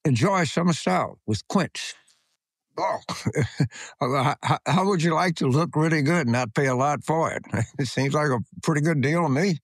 Enjoy summer style with Quince. Oh, how would you like to look really good and not pay a lot for it? It seems like a pretty good deal to me.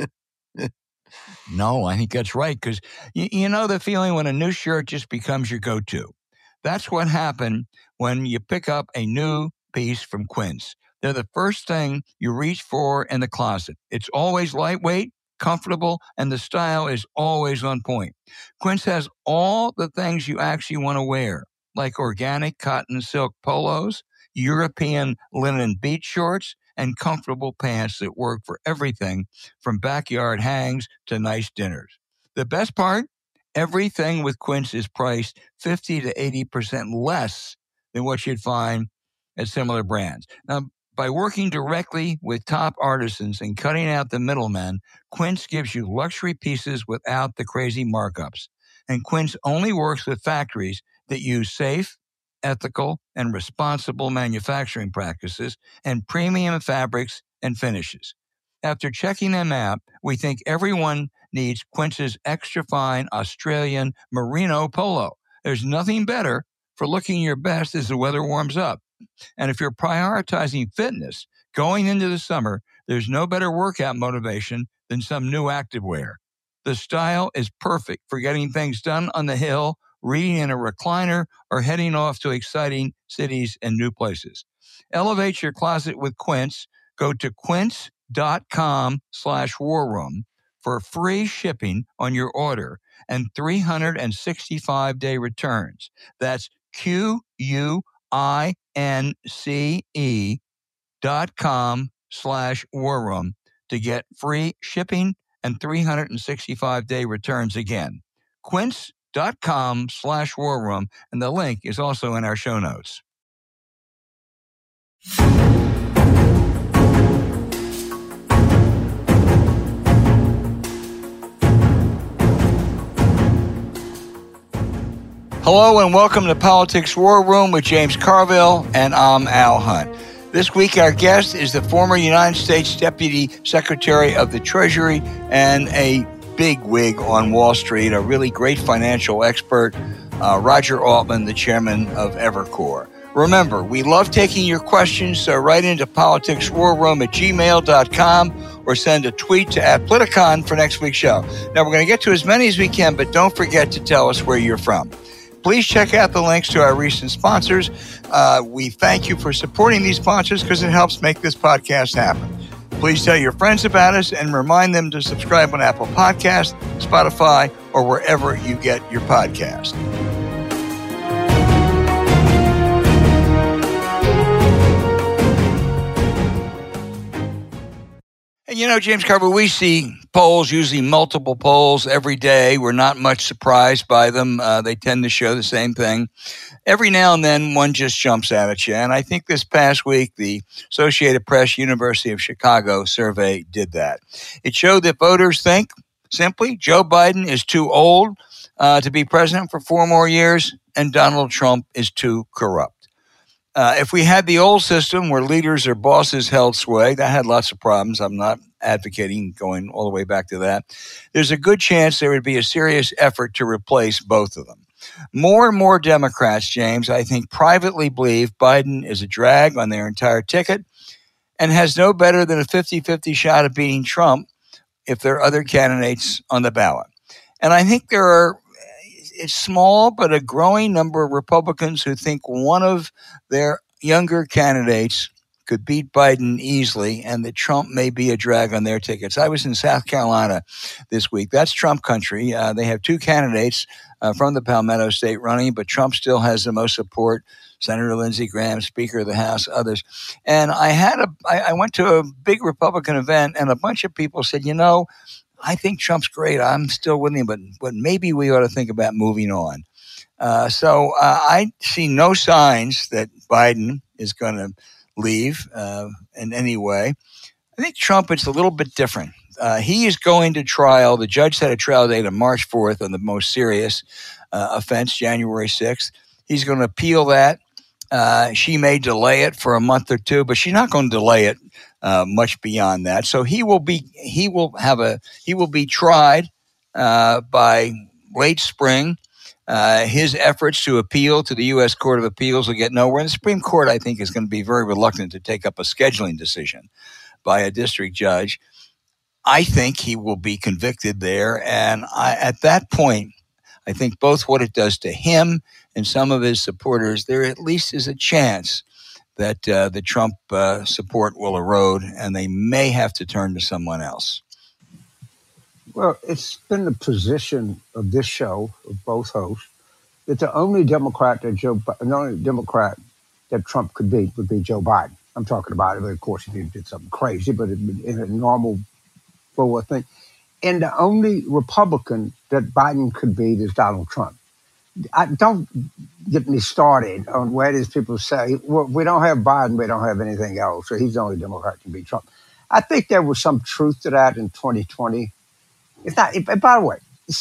No, I think that's right, because you know the feeling when a new shirt just becomes your go-to. That's what happened when you pick up a new piece from Quince. They're the first thing you reach for in the closet. It's always lightweight, comfortable, and the style is always on point. Quince has all the things you actually want to wear, like organic cotton silk polos, European linen beach shorts, and comfortable pants that work for everything from backyard hangs to nice dinners. The best part? Everything with Quince is priced 50 to 80% less than what you'd find at similar brands. Now, by working directly with top artisans and cutting out the middlemen, Quince gives you luxury pieces without the crazy markups. And Quince only works with factories that use safe, ethical, and responsible manufacturing practices and premium fabrics and finishes. After checking them out, we think everyone needs Quince's extra fine Australian merino polo. There's nothing better for looking your best as the weather warms up. And if you're prioritizing fitness going into the summer, there's no better workout motivation than some new activewear. The style is perfect for getting things done on the hill, reading in a recliner, or heading off to exciting cities and new places. Elevate your closet with Quince. Go to quince.com/war room for free shipping on your order and 365-day returns. That's QUINCE.com/war room to get free shipping and 365-day returns again. Quince.com/war room, and the link is also in our show notes. Hello and welcome to Politics War Room with James Carville, and I'm Al Hunt. This week our guest is the former United States Deputy Secretary of the Treasury and a big wig on Wall Street, a really great financial expert, Roger Altman, the chairman of Evercore. Remember, we love taking your questions, so write into politicswarroom@gmail.com or send a tweet to @Politicon for next week's show. Now, we're going to get to as many as we can, but don't forget to tell us where you're from. Please check out the links to our recent sponsors. We thank you for supporting these sponsors because it helps make this podcast happen. Please tell your friends about us and remind them to subscribe on Apple Podcasts, Spotify, or wherever you get your podcast. And you know, James Carver, we see polls, usually multiple polls every day. We're not much surprised by them. They tend to show the same thing. Every now and then, one just jumps out at you. And I think this past week, the Associated Press University of Chicago survey did that. It showed that voters think, simply, Joe Biden is too old to be president for 4 more years, and Donald Trump is too corrupt. If we had the old system where leaders or bosses held sway, that had lots of problems. I'm not advocating going all the way back to that. There's a good chance there would be a serious effort to replace both of them. More and more Democrats, James, I think privately believe Biden is a drag on their entire ticket and has no better than a 50-50 shot of beating Trump if there are other candidates on the ballot. And I think there are it's small, but a growing number of Republicans who think one of their younger candidates could beat Biden easily and that Trump may be a drag on their tickets. I was in South Carolina this week. That's Trump country. They have 2 candidates from the Palmetto State running, but Trump still has the most support. Senator Lindsey Graham, Speaker of the House, others. And I went to a big Republican event, and a bunch of people said, you know, I think Trump's great. I'm still with him, but maybe we ought to think about moving on. So I see no signs that Biden is going to leave in any way. I think Trump, it's a little bit different. He is going to trial. The judge set a trial date of March 4th on the most serious offense, January 6th. He's going to appeal that. She may delay it for a month or 2, but she's not going to delay it much beyond that. So he will be tried by late spring. His efforts to appeal to the U.S. Court of Appeals will get nowhere. And the Supreme Court, I think, is going to be very reluctant to take up a scheduling decision by a district judge. I think he will be convicted there. And at that point, I think both what it does to him and some of his supporters, there at least is a chance that the Trump support will erode and they may have to turn to someone else. Well, it's been the position of this show, of both hosts, that the only Democrat that Trump could beat would be Joe Biden. I'm talking about it, but of course, if he did something crazy, but in a normal forward thing. And the only Republican that Biden could beat is Donald Trump. Don't get me started on where these people say, well, we don't have Biden, we don't have anything else, so he's the only Democrat that can beat Trump. I think there was some truth to that in 2020. It's not. By the way,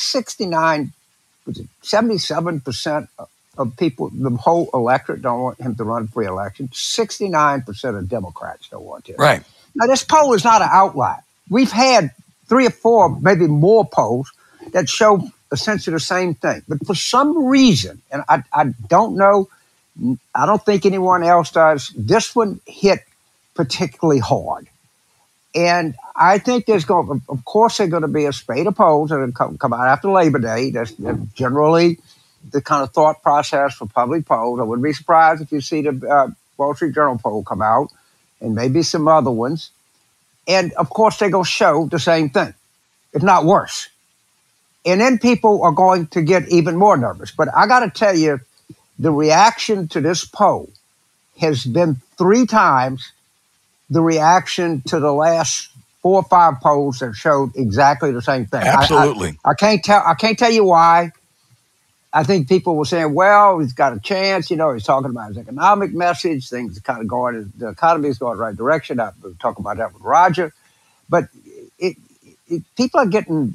77% of people, the whole electorate, don't want him to run for re-election. 69% of Democrats don't want him. Right. Now, this poll is not an outlier. We've had 3 or 4, maybe more polls that show essentially the same thing. But for some reason, and I don't know, I don't think anyone else does, this one hit particularly hard. And I think of course, there's going to be a spate of polls that will come out after Labor Day. That's generally the kind of thought process for public polls. I wouldn't be surprised if you see the Wall Street Journal poll come out and maybe some other ones. And, of course, they're going to show the same thing, if not worse. And then people are going to get even more nervous. But I got to tell you, the reaction to this poll has been 3 times the reaction to the last 4 or 5 polls that showed exactly the same thing. Absolutely. I can't tell you why. I think people were saying, well, he's got a chance. You know, he's talking about his economic message. Things are kind of going, the economy is going the right direction. We'll talk about that with Roger. But people are getting,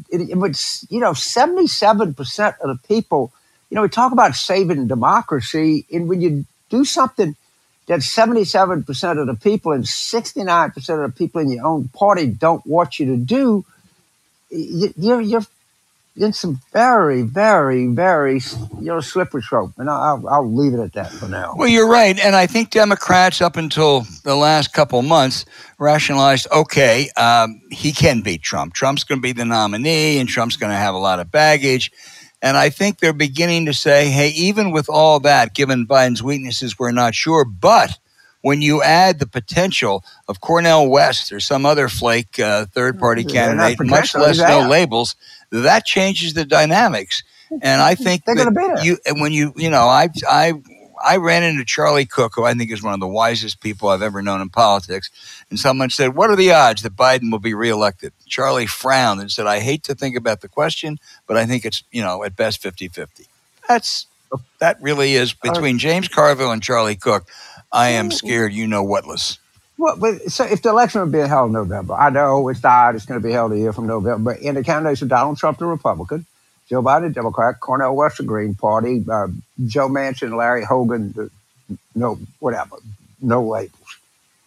77% of the people, we talk about saving democracy. And when you do something that 77% of the people and 69% of the people in your own party don't want you to do, you're in some very, very, very, slippery slope. And I'll leave it at that for now. Well, you're right. And I think Democrats, up until the last couple months, rationalized, okay, he can beat Trump. Trump's going to be the nominee, and Trump's going to have a lot of baggage. And I think they're beginning to say, hey, even with all that, given Biden's weaknesses, we're not sure. But when you add the potential of Cornel West or some other flake third-party candidate, much less no labels, that changes the dynamics. And I think they're going to be there. I ran into Charlie Cook, who I think is one of the wisest people I've ever known in politics. And someone said, what are the odds that Biden will be reelected? Charlie frowned and said, I hate to think about the question, but I think it's, at best 50-50. That really is between James Carville and Charlie Cook. I am scared, whatless. Well, so if the election would be held in November, I know it's not, it's going to be held a year from November, but in the candidates of Donald Trump, the Republican, Joe Biden, Democrat, Cornel West, the Green Party, Joe Manchin, Larry Hogan, no labels.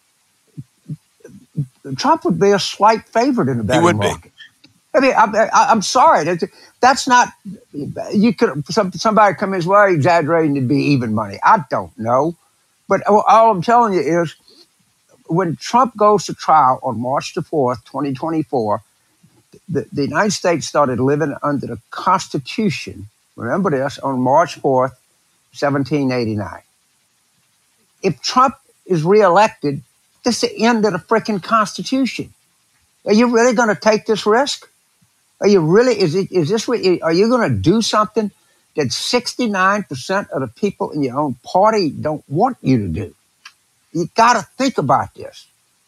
Trump would be a slight favorite in the betting market. I mean, I'm sorry. That's not, you could, somebody come in, well, exaggerating to be even money. I don't know. But all I'm telling you is, when Trump goes to trial on March the 4th, 2024, the United States started living under the Constitution, remember this, on March 4th, 1789. If Trump is reelected, this is the end of the freaking Constitution. Are you really going to take this risk? Are you really, are you going to do something that 69% of the people in your own party don't want you to do? You got to think about this.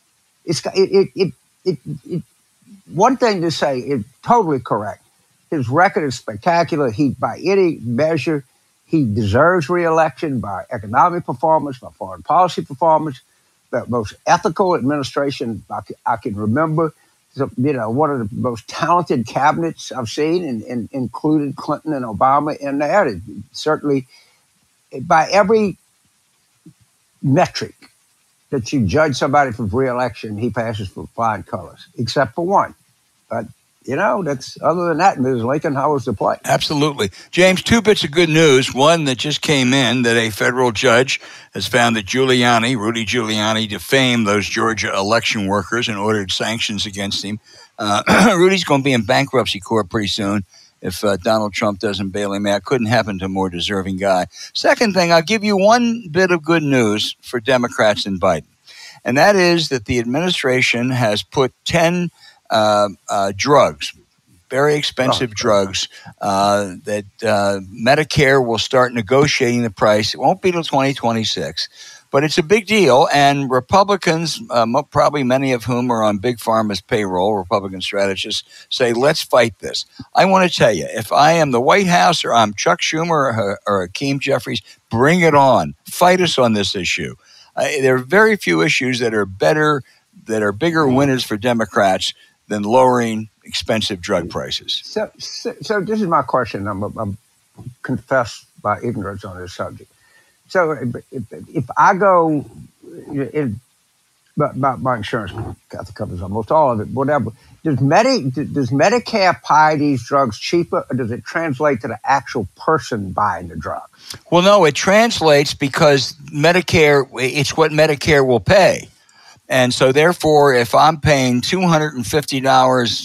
One thing to say is totally correct. His record is spectacular. By any measure, he deserves re-election by economic performance, by foreign policy performance, the most ethical administration I can remember. One of the most talented cabinets I've seen, and included Clinton and Obama in there. Certainly, by every metric that you judge somebody for re-election, he passes for flying colors, except for one. But That's other than that, Ms. Lincoln, how was the play? Absolutely. James, two bits of good news. One that just came in, that a federal judge has found that Rudy Giuliani, defamed those Georgia election workers and ordered sanctions against him. Rudy's going to be in bankruptcy court pretty soon if Donald Trump doesn't bail him out. Couldn't happen to a more deserving guy. Second thing, I'll give you one bit of good news for Democrats and Biden, and that is that the administration has put 10 drugs, very expensive drugs, that Medicare will start negotiating the price. It won't be till 2026, but it's a big deal. And Republicans, probably many of whom are on Big Pharma's payroll, Republican strategists, say, let's fight this. I want to tell you, if I am the White House or I'm Chuck Schumer or Hakeem Jeffries, bring it on. Fight us on this issue. There are very few issues that are bigger winners for Democrats than lowering expensive drug prices. So this is my question. I'm confessed by ignorance on this subject. So if I go, my insurance covers almost all of it, whatever. Does Medicare buy these drugs cheaper, or does it translate to the actual person buying the drug? Well, no, it translates because it's what Medicare will pay. And so, therefore, if I'm paying $250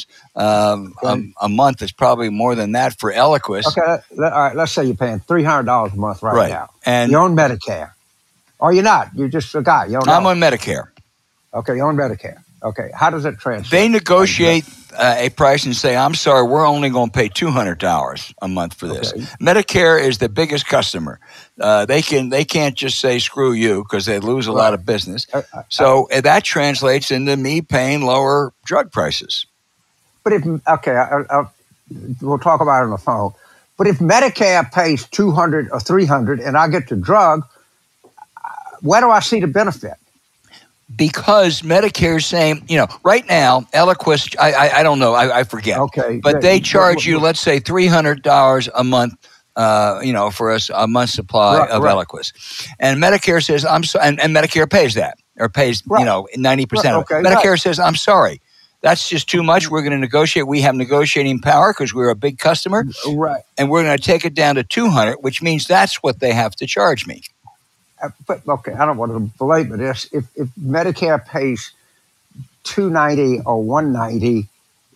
a month, it's probably more than that for Eliquis. Okay, all right. Let's say you're paying $300 a month right now. And you're on Medicare, or you're not. You're just a guy. I'm on Medicare. Okay, you're on Medicare. Okay, how does it translate? They negotiate a price and say, I'm sorry, we're only going to pay $200 a month for this. Okay. Medicare is the biggest customer. They can't just say, screw you, because they lose a lot of business. So that translates into me paying lower drug prices. But we'll talk about it on the phone. But if Medicare pays $200 or $300 and I get the drug, where do I see the benefit? Because Medicare is saying, right now, Eliquis, I don't know, I forget. Okay. But they charge you, let's say, $300 a month, for a month's supply of Eliquis. And Medicare says, I'm sorry, and Medicare pays that, or pays, 90% of it. Medicare says, I'm sorry, that's just too much. We're going to negotiate. We have negotiating power because we're a big customer. Right. And we're going to take it down to $200, which means that's what they have to charge me. But okay, I don't want to belabor this. If Medicare pays $290 or $190,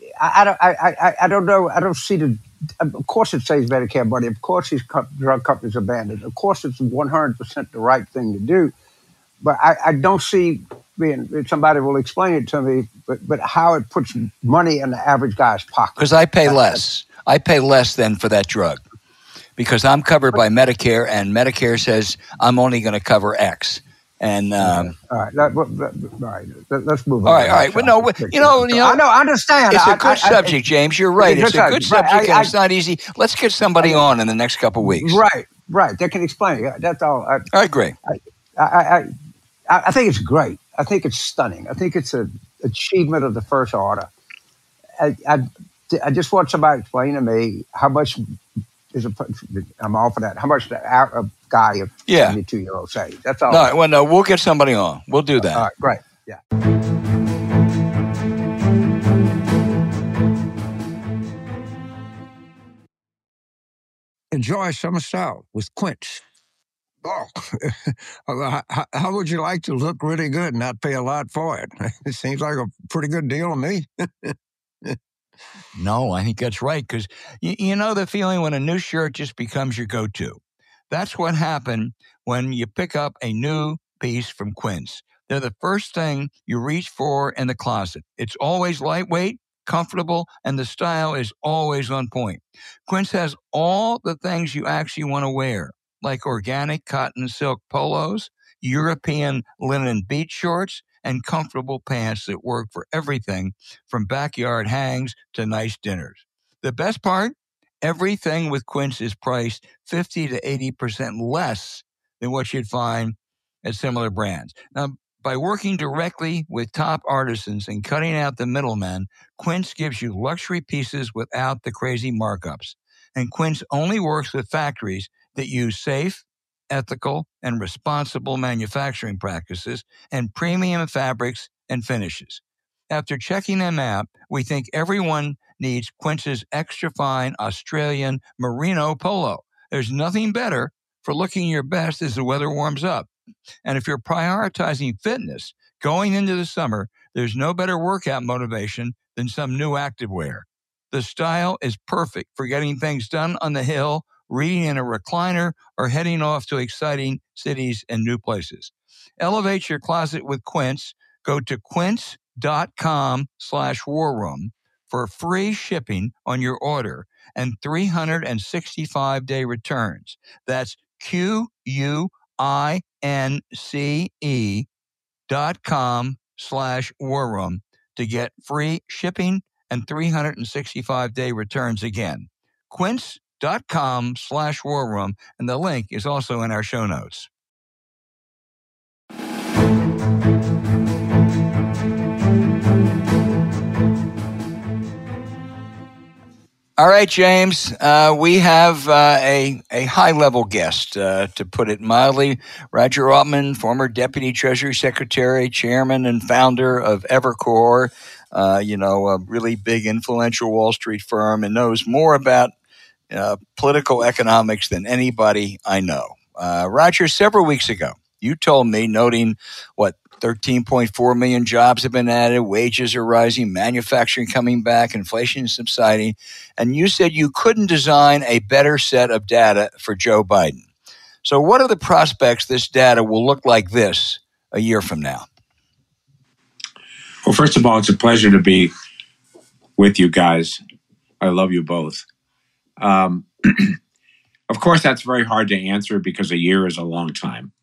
I don't know. I don't see the. Of course, it saves Medicare money. Of course, these drug companies are banned. Of course, it's 100% the right thing to do. But I don't see. Somebody will explain it to me. But how it puts money in the average guy's pocket? Because I pay less. I pay less than for that drug. Because I'm covered by Medicare, and Medicare says I'm only going to cover X. And all right, let's move on. All right. Well, no, I understand. It's a good subject, James. You're right. It's a good subject, and it's not easy. Let's get somebody on in the next couple of weeks. Right. They can explain it. That's all. I agree. I think it's great. I think it's stunning. I think it's an achievement of the first order. I just want somebody to explain to me how much. I'm all for that. How much a guy of 72-year-old saves? That's all. No, we'll get somebody on. We'll do that. All right, great. Yeah. Enjoy summer style with Quince. Oh, how would you like to look really good and not pay a lot for it? It seems like a pretty good deal to me. No, I think that's right, because you know the feeling when a new shirt just becomes your go-to. That's what happened when you pick up a new piece from Quince. They're the first thing you reach for in the closet. It's always lightweight, comfortable, and the style is always on point. Quince has all the things you actually want to wear, like organic cotton silk polos, European linen beach shorts, and comfortable pants that work for everything from backyard hangs to nice dinners. The best part? Everything with Quince is priced 50 to 80% less than what you'd find at similar brands. Now, by working directly with top artisans and cutting out the middlemen, Quince gives you luxury pieces without the crazy markups. And Quince only works with factories that use safe, ethical, and responsible manufacturing practices and premium fabrics and finishes. After checking them out, we think everyone needs Quince's extra fine Australian Merino polo. There's nothing better for looking your best as the weather warms up. And if you're prioritizing fitness going into the summer, there's no better workout motivation than some new activewear. The style is perfect for getting things done on the hill, reading in a recliner, or heading off to exciting cities and new places. Elevate your closet with Quince. Go to quince.com/warroom for free shipping on your order and 365-day returns. That's QUINCE.com/warroom to get free shipping and 365-day returns again. Quince.com/warroom, and the link is also in our show notes. All right, James, we have a high-level guest, to put it mildly. Roger Altman, former Deputy Treasury Secretary, Chairman and founder of Evercore, a really big, influential Wall Street firm, and knows more about political economics than anybody I know. Roger, several weeks ago, you told me, noting 13.4 million jobs have been added, wages are rising, manufacturing coming back, inflation is subsiding, and you said you couldn't design a better set of data for Joe Biden. So what are the prospects this data will look like this a year from now? Well, first of all, it's a pleasure to be with you guys. I love you both. Of course, that's very hard to answer because a year is a long time.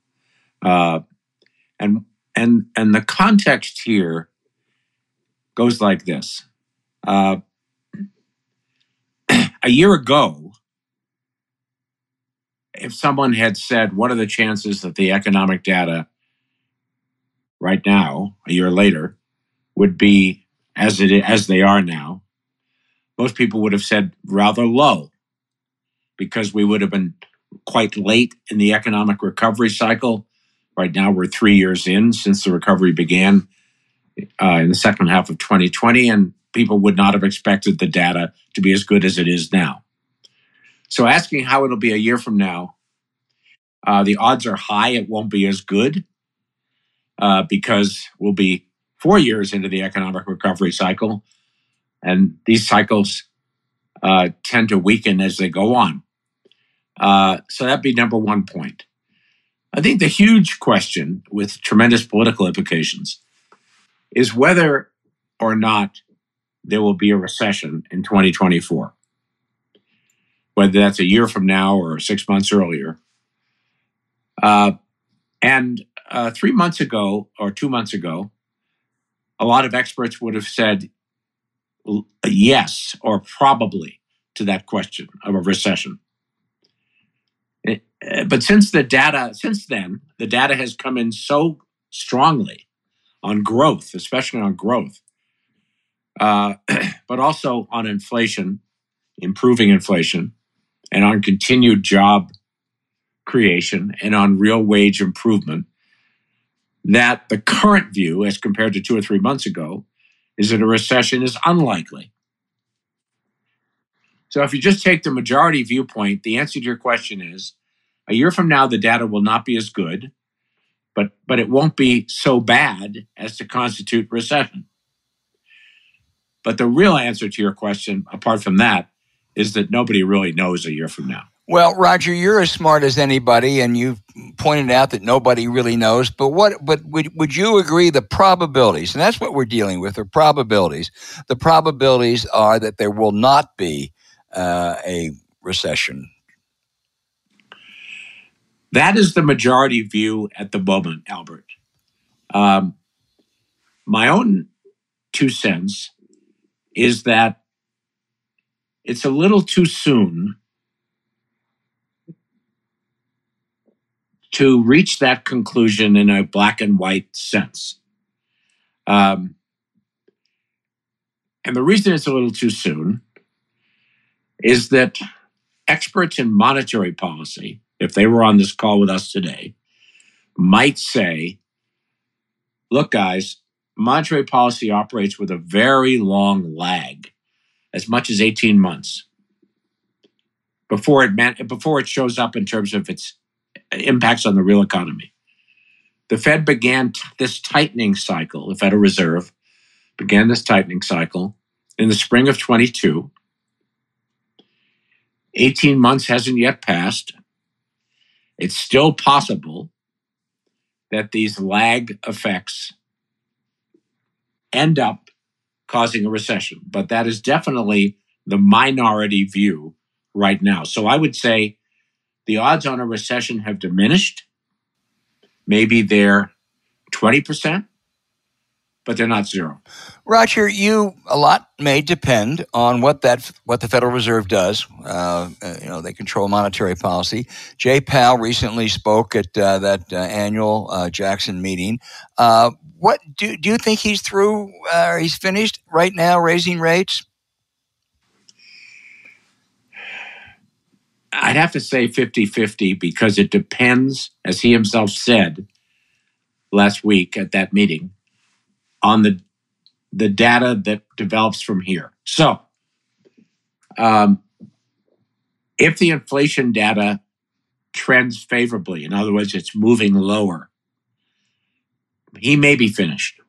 And the context here goes like this. A year ago, if someone had said, what are the chances that the economic data right now, a year later, would be as they are now, most people would have said rather low, because we would have been quite late in the economic recovery cycle. Right now, we're 3 years in since the recovery began in the second half of 2020, and people would not have expected the data to be as good as it is now. So asking how it'll be a year from now, the odds are high it won't be as good, because we'll be 4 years into the economic recovery cycle, and these cycles tend to weaken as they go on. So that'd be number one point. I think the huge question with tremendous political implications is whether or not there will be a recession in 2024, whether that's a year from now or 6 months earlier. And 3 months ago or 2 months ago, a lot of experts would have said yes or probably to that question of a recession. But since then, the data has come in so strongly on growth, especially on growth, but also on inflation, improving inflation, and on continued job creation and on real wage improvement, that the current view, as compared to 2 or 3 months ago, is that a recession is unlikely. So if you just take the majority viewpoint, the answer to your question is, a year from now, the data will not be as good, but it won't be so bad as to constitute recession. But the real answer to your question, apart from that, is that nobody really knows a year from now. Well, Roger, you're as smart as anybody, and you've pointed out that nobody really knows. But would you agree the probabilities, and that's what we're dealing with, are probabilities. The probabilities are that there will not be a recession. That is the majority view at the moment, Albert. My own 2 cents is that it's a little too soon to reach that conclusion in a black and white sense. And the reason it's a little too soon is that experts in monetary policy, if they were on this call with us today, might say, look, guys, monetary policy operates with a very long lag as much as 18 months before it shows up in terms of its impacts on the real economy. The Fed began this tightening cycle. The Federal Reserve began this tightening cycle in the spring of 22. 18 months hasn't yet passed. It's still possible that these lag effects end up causing a recession, but that is definitely the minority view right now. So I would say the odds on a recession have diminished. Maybe they're 20%, but they're not zero. Roger, a lot may depend on what the Federal Reserve does. They control monetary policy. Jay Powell recently spoke at that annual Jackson meeting. What do you think he's through? He's finished right now raising rates? I'd have to say 50-50 because it depends, as he himself said last week at that meeting, on the data that develops from here. So, if the inflation data trends favorably, in other words, it's moving lower, he may be finished.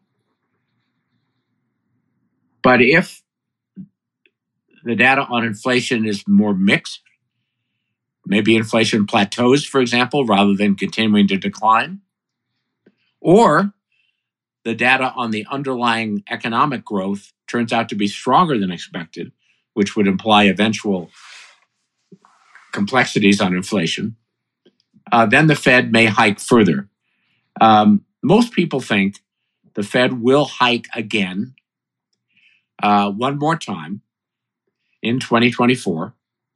But if the data on inflation is more mixed, maybe inflation plateaus, for example, rather than continuing to decline, or the data on the underlying economic growth turns out to be stronger than expected, which would imply eventual complexities on inflation, then the Fed may hike further. Most people think the Fed will hike again one more time in 2024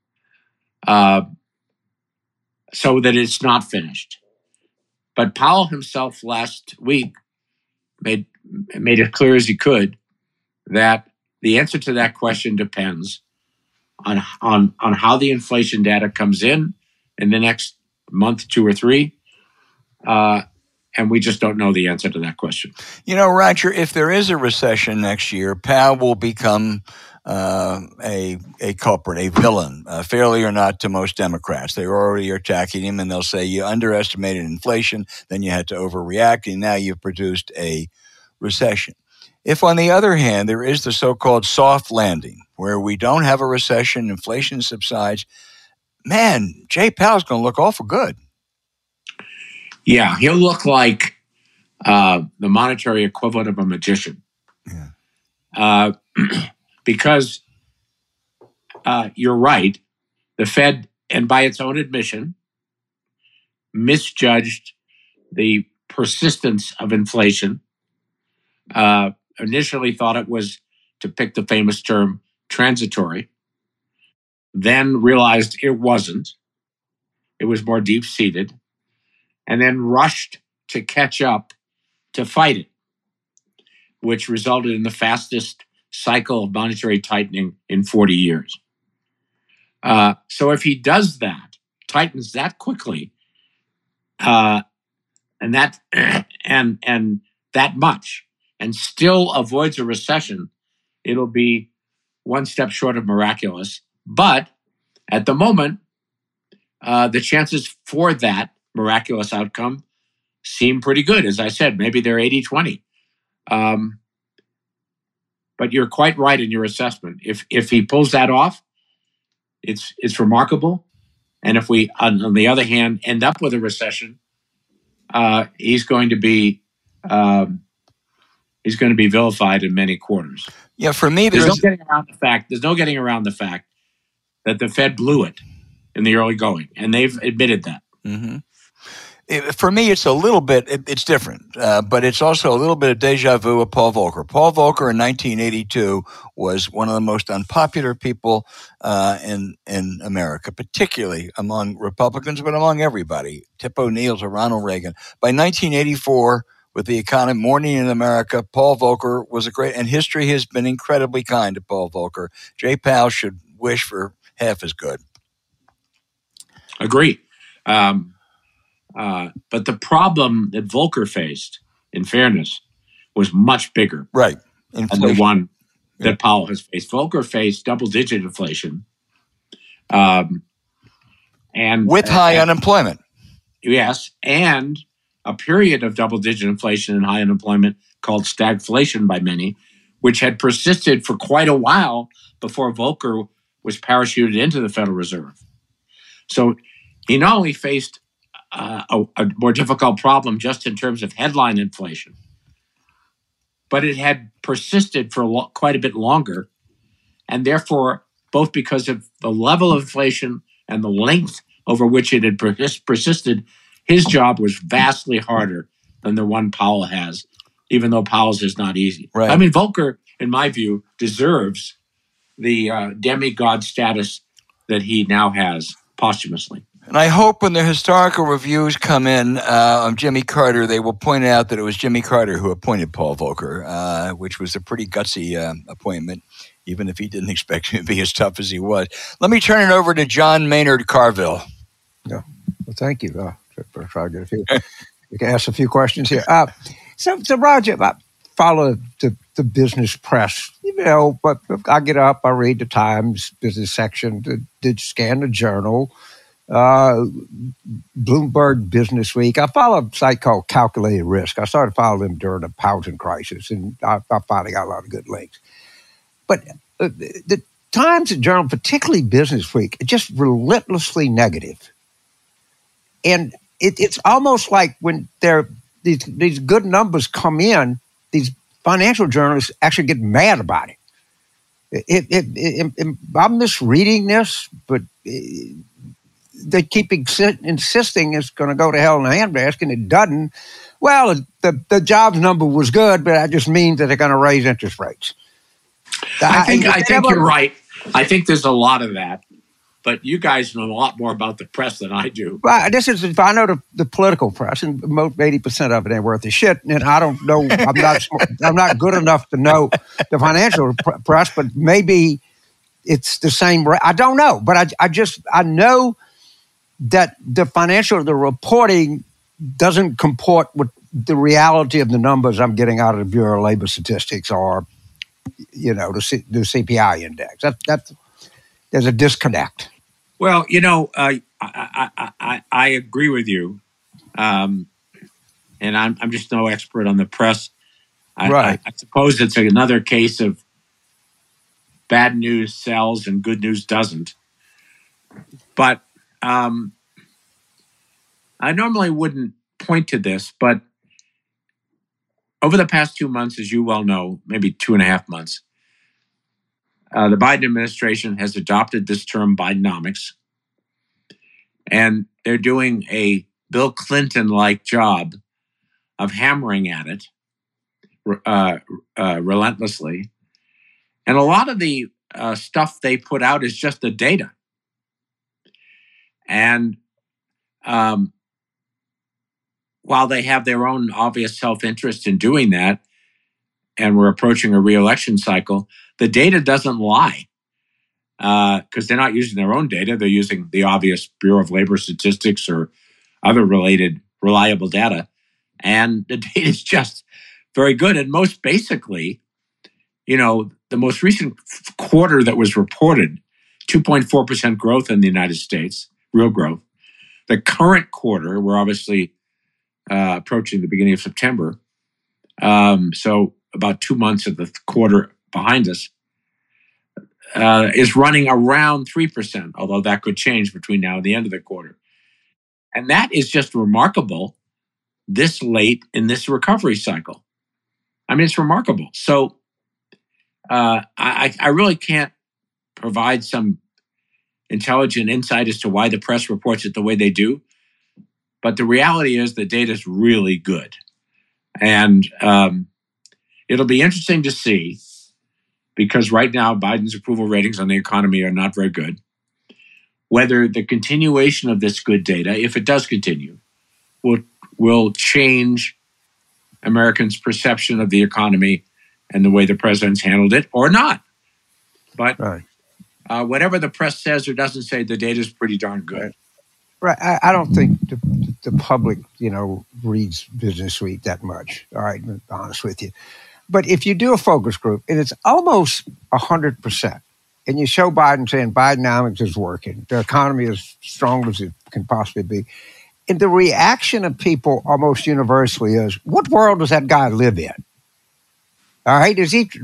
so that it's not finished. But Powell himself last week made it clear as he could that the answer to that question depends on how the inflation data comes in the next month, 2 or 3. And we just don't know the answer to that question. Roger, if there is a recession next year, Powell will become a culprit, a villain, fairly or not to most Democrats. They already are attacking him, and they'll say you underestimated inflation, then you had to overreact, and now you've produced a recession. If, on the other hand, there is the so-called soft landing, where we don't have a recession, inflation subsides, man, Jay Powell's going to look awful good. Yeah, he'll look like the monetary equivalent of a magician. Yeah. Because you're right, the Fed, and by its own admission, misjudged the persistence of inflation. Initially thought it was, to pick the famous term, transitory, then realized it wasn't. It was more deep-seated, and then rushed to catch up to fight it, which resulted in the fastest cycle of monetary tightening in 40 years. So if he does that, tightens that quickly, and that much, and still avoids a recession, it'll be one step short of miraculous. But at the moment, the chances for that miraculous outcome seem pretty good. As I said, maybe they're 80-20. But you're quite right in your assessment. If he pulls that off, it's remarkable. And if we, on the other hand, end up with a recession, he's going to be vilified in many quarters. Yeah, for me, there's no getting around the fact that the Fed blew it in the early going, and they've admitted that. Mm-hmm. For me, it's a little bit, it's different, but it's also a little bit of deja vu of Paul Volcker. Paul Volcker in 1982 was one of the most unpopular people in America, particularly among Republicans, but among everybody. Tip O'Neill to Ronald Reagan. By 1984, with the economy mourning in America, Paul Volcker was a great, and history has been incredibly kind to Paul Volcker. Jay Powell should wish for half as good. Agree. But the problem that Volcker faced, in fairness, was much bigger. Right. Than the one that Powell has faced. Volcker faced double-digit inflation, and with high unemployment. Yes, and a period of double-digit inflation and high unemployment called stagflation by many, which had persisted for quite a while before Volcker was parachuted into the Federal Reserve. So he not only faced a more difficult problem just in terms of headline inflation, but it had persisted for quite a bit longer. And therefore, both because of the level of inflation and the length over which it had persisted, his job was vastly harder than the one Powell has, even though Powell's is not easy. Right. I mean, Volcker, in my view, deserves the demigod status that he now has posthumously. And I hope when the historical reviews come in on Jimmy Carter, they will point out that it was Jimmy Carter who appointed Paul Volcker, which was a pretty gutsy appointment, even if he didn't expect him to be as tough as he was. Let me turn it over to John Maynard Carville. Yeah. Well, thank you. For trying to get a few. You can ask a few questions here. So Roger, I follow the business press, but I get up, I read the Times business section, did scan the Journal, Bloomberg Business Week. I follow a site called Calculated Risk. I started following them during the housing crisis, and I finally got a lot of good links. But the Times and Journal, particularly Business Week, are just relentlessly negative. And it's almost like when these good numbers come in, these financial journalists actually get mad about it. I'm misreading this, but they keep insisting it's going to go to hell in a handbasket, and it doesn't. Well, the jobs number was good, but that just means that they're going to raise interest rates. I think you're right. I think there's a lot of that. But you guys know a lot more about the press than I do. Well, if I know the political press, and most 80% of it ain't worth a shit, and I don't know. I'm not good enough to know the financial press, but maybe it's the same. I don't know, but I know that the reporting doesn't comport with the reality of the numbers I'm getting out of the Bureau of Labor Statistics or the CPI index. There's a disconnect. Well, I agree with you, and I'm just no expert on the press. I suppose it's another case of bad news sells and good news doesn't. But I normally wouldn't point to this, but over the past 2 months, as you well know, maybe 2.5 months, the Biden administration has adopted this term Bidenomics, and they're doing a Bill Clinton-like job of hammering at it relentlessly. And a lot of the stuff they put out is just the data. And while they have their own obvious self-interest in doing that, and we're approaching a re-election cycle, the data doesn't lie because they're not using their own data. They're using the obvious Bureau of Labor Statistics or other related reliable data. And the data is just very good. And most basically, the most recent quarter that was reported, 2.4% growth in the United States, real growth. The current quarter, we're obviously approaching the beginning of September. So about 2 months of the quarter behind us, is running around 3%, although that could change between now and the end of the quarter. And that is just remarkable this late in this recovery cycle. I mean, it's remarkable. So I really can't provide some intelligent insight as to why the press reports it the way they do. But the reality is the data is really good. And it'll be interesting to see, because right now Biden's approval ratings on the economy are not very good, whether the continuation of this good data, if it does continue, will change Americans' perception of the economy and the way the president's handled it or not. But whatever the press says or doesn't say, the data is pretty darn good. Right. I don't think the public, reads Business Week that much. All right, to be honest with you. But if you do a focus group, and it's almost 100%, and you show Biden saying Bidenomics is working, the economy is strong as it can possibly be, and the reaction of people almost universally is, what world does that guy live in? All right, is he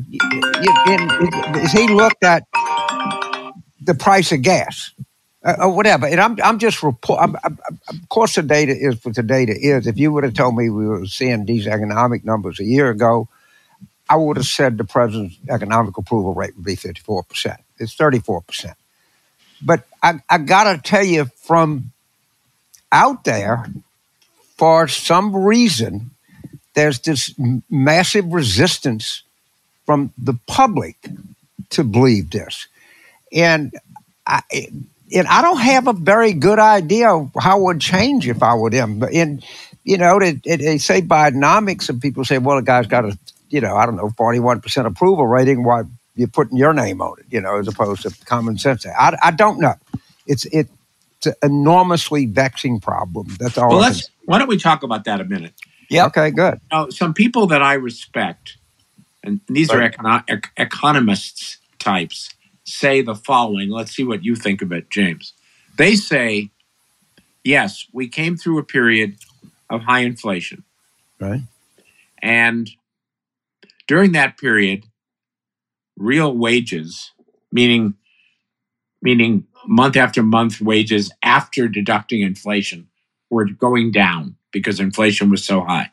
looked at the price of gas or whatever? And I'm just report. Of course, the data is what the data is. If you would have told me we were seeing these economic numbers a year ago, I would have said the president's economic approval rate would be 54%. It's 34%. But I got to tell you, from out there, for some reason, there's this massive resistance from the public to believe this. And I don't have a very good idea of how it would change if I were them. But they say Bidenomics, and people say, well, the guy's got a 41% approval rating. Why you're putting your name on it, as opposed to common sense. I don't know. It's an enormously vexing problem. That's all. Well, why don't we talk about that a minute? Yeah. Okay, good. Now, some people that I respect, and these are economists types, say the following. Let's see what you think of it, James. They say, yes, we came through a period of high inflation. Right. And during that period, real wages, meaning month after month wages after deducting inflation, were going down because inflation was so high.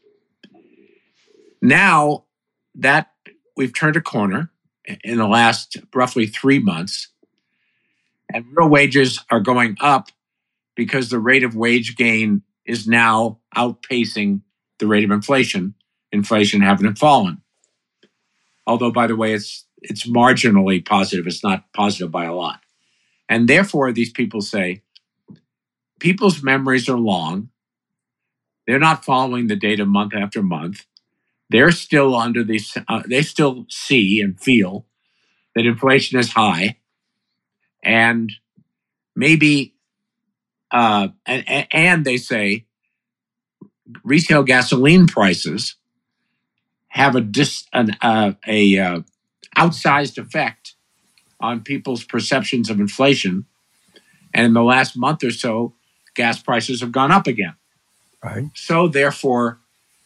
Now that we've turned a corner in the last roughly 3 months, and real wages are going up because the rate of wage gain is now outpacing the rate of inflation having fallen. Although, by the way, it's marginally positive. It's not positive by a lot. And therefore, these people say, people's memories are long. They're not following the data month after month. They're still under these. They still see and feel that inflation is high, and maybe, and they say retail gasoline prices have an outsized effect on people's perceptions of inflation, and in the last month or so, gas prices have gone up again. Right. So therefore,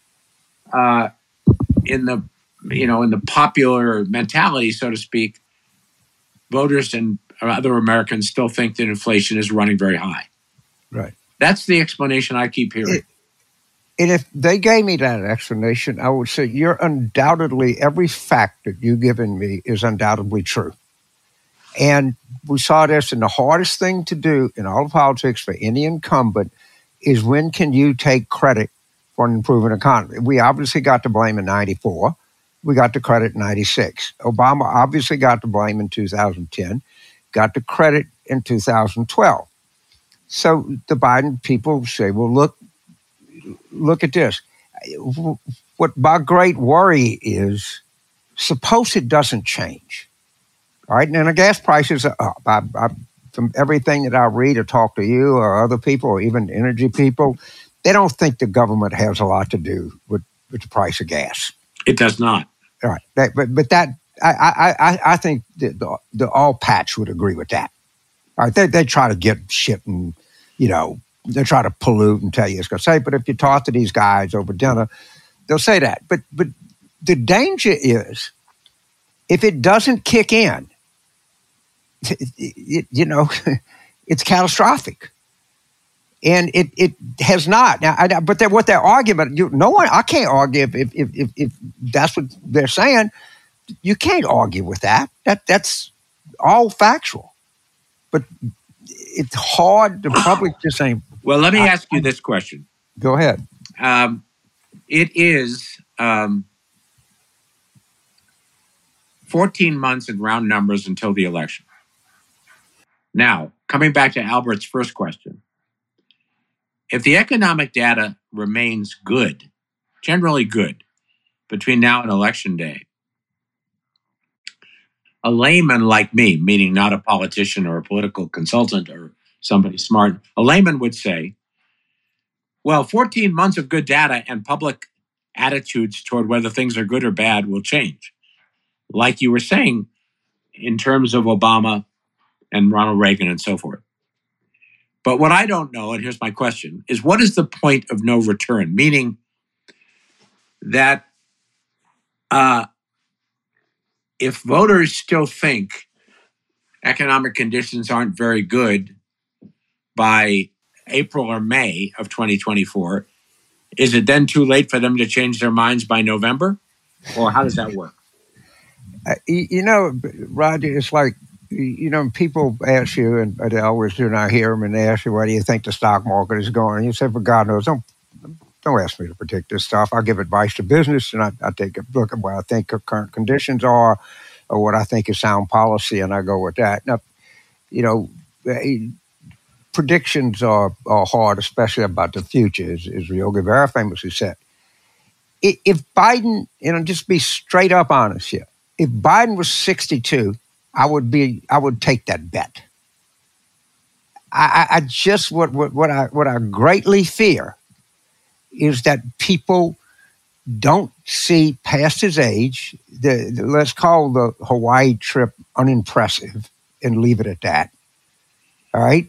in the popular mentality, so to speak, voters and other Americans still think that inflation is running very high. Right. That's the explanation I keep hearing. And if they gave me that explanation, I would say every fact that you've given me is undoubtedly true. And we saw this, and the hardest thing to do in all of politics for any incumbent is, when can you take credit for an improving economy? We obviously got to blame in 94. We got the credit in 96. Obama obviously got the blame in 2010, got the credit in 2012. So the Biden people say, well, look at this. What my great worry is, suppose it doesn't change. All right, and the gas prices are up. From everything that I read or talk to you or other people or even energy people, they don't think the government has a lot to do with the price of gas. It does not. All right, but that I think the all patch would agree with that. All right, they try to get shit and they try to pollute and tell you it's going to say. But if you talk to these guys over dinner, they'll say that. But the danger is, if it doesn't kick in, it's catastrophic. And it has not. Now, but what their argument, I can't argue if that's what they're saying. You can't argue with that. That's all factual. But it's hard. The public just saying. Well, let me ask you this question. Go ahead. It is 14 months in round numbers until the election. Now, coming back to Albert's first question, if the economic data remains good, generally good, between now and election day, a layman like me, meaning not a politician or a political consultant or somebody smart, a layman would say, well, 14 months of good data and public attitudes toward whether things are good or bad will change. Like you were saying, in terms of Obama and Ronald Reagan and so forth. But what I don't know, and here's my question, is what is the point of no return? Meaning that if voters still think economic conditions aren't very good by April or May of 2024, is it then too late for them to change their minds by November? Or how does that work? Roger, it's like, people ask you, and they always do, and I hear them, and they ask you, where do you think the stock market is going? And you say, for God knows, don't ask me to predict this stuff. I give advice to business, and I take a look at what I think current conditions are, or what I think is sound policy, and I go with that. Now, predictions are hard, especially about the future, as Yogi Berra famously said. If Biden, just be straight up honest here, if Biden was 62, I would take that bet. I just what I greatly fear is that people don't see past his age. Let's call the Hawaii trip unimpressive and leave it at that. All right.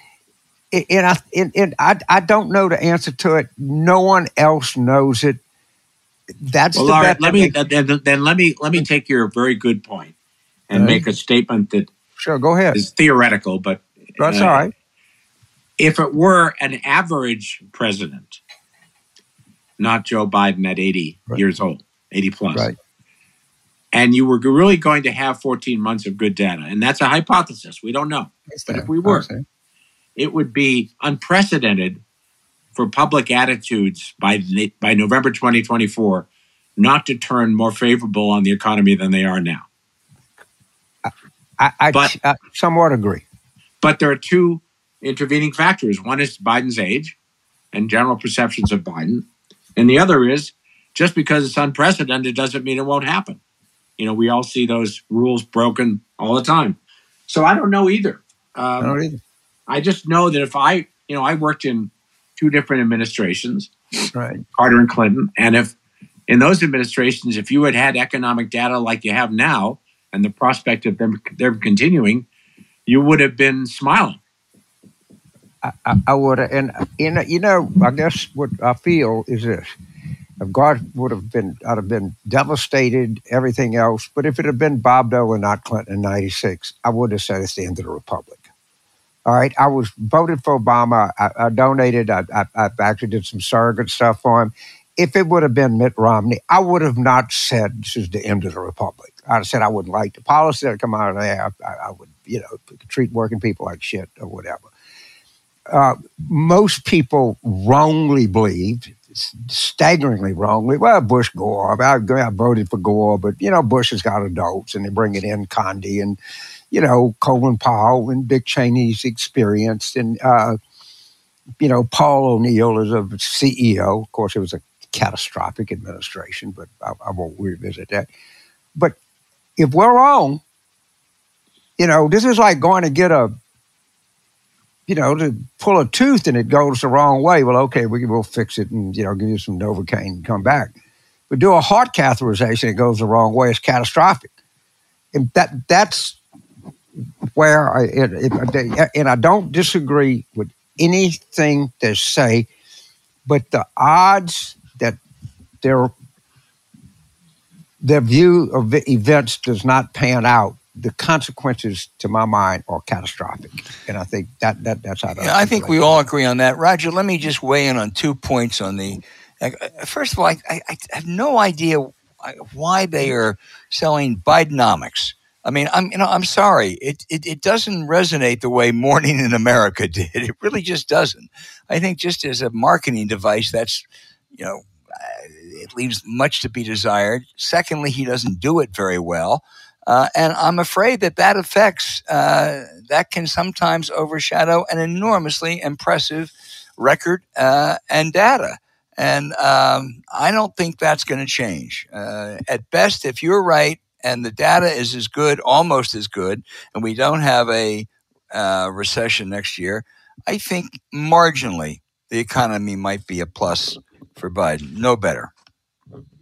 And I don't know the answer to it. No one else knows it. That's well, all right. Let me take your very good point and make a statement that go ahead. Is theoretical, but that's all right. If it were an average president, not Joe Biden at 80 years old, 80 plus, right, and you were really going to have 14 months of good data, and that's a hypothesis. We don't know. But if we were, it would be unprecedented for public attitudes by November 2024 not to turn more favorable on the economy than they are now. I somewhat agree. But there are two intervening factors. One is Biden's age and general perceptions of Biden. And the other is just because it's unprecedented doesn't mean it won't happen. We all see those rules broken all the time. So I don't know either. I don't either. I just know that if I worked in two different administrations, right, Carter and Clinton, and if in those administrations, if you had economic data like you have now and the prospect of them continuing, you would have been smiling. I would have, and I guess what I feel is this: if God I'd have been devastated, everything else. But if it had been Bob Dole and not Clinton in '96, I would have said it's the end of the republic. All right, I was voted for Obama. I donated. I actually did some surrogate stuff for him. If it would have been Mitt Romney, I would have not said this is the end of the republic. I'd have said I wouldn't like the policy that would come out of there. I would, treat working people like shit or whatever. Most people wrongly believed, staggeringly wrongly, well, Bush, Gore. I voted for Gore, but, Bush has got adults, and they bring it in, Condi and, Colin Powell and Dick Cheney's experienced, and, Paul O'Neill is a CEO. Of course, it was a catastrophic administration, but I won't revisit that. But if we're wrong, this is like going to get to pull a tooth and it goes the wrong way. Well, okay, we'll fix it and, give you some Novocaine and come back. But do a heart catheterization, it goes the wrong way. It's catastrophic. And that's where and I don't disagree with anything they say, but the odds that their view of the events does not pan out, the consequences, to my mind, are catastrophic. And I think that's how I think we all agree on that. Roger, let me just weigh in on 2 points on the. First of all, I have no idea why they are selling Bidenomics. I mean, I'm sorry. It doesn't resonate the way Morning in America did. It really just doesn't. I think just as a marketing device, that's, it leaves much to be desired. Secondly, he doesn't do it very well. And I'm afraid that affects, that can sometimes overshadow an enormously impressive record and data. And I don't think that's going to change. At best, if you're right, and the data is as good, almost as good, and we don't have a recession next year, I think marginally the economy might be a plus for Biden. No better.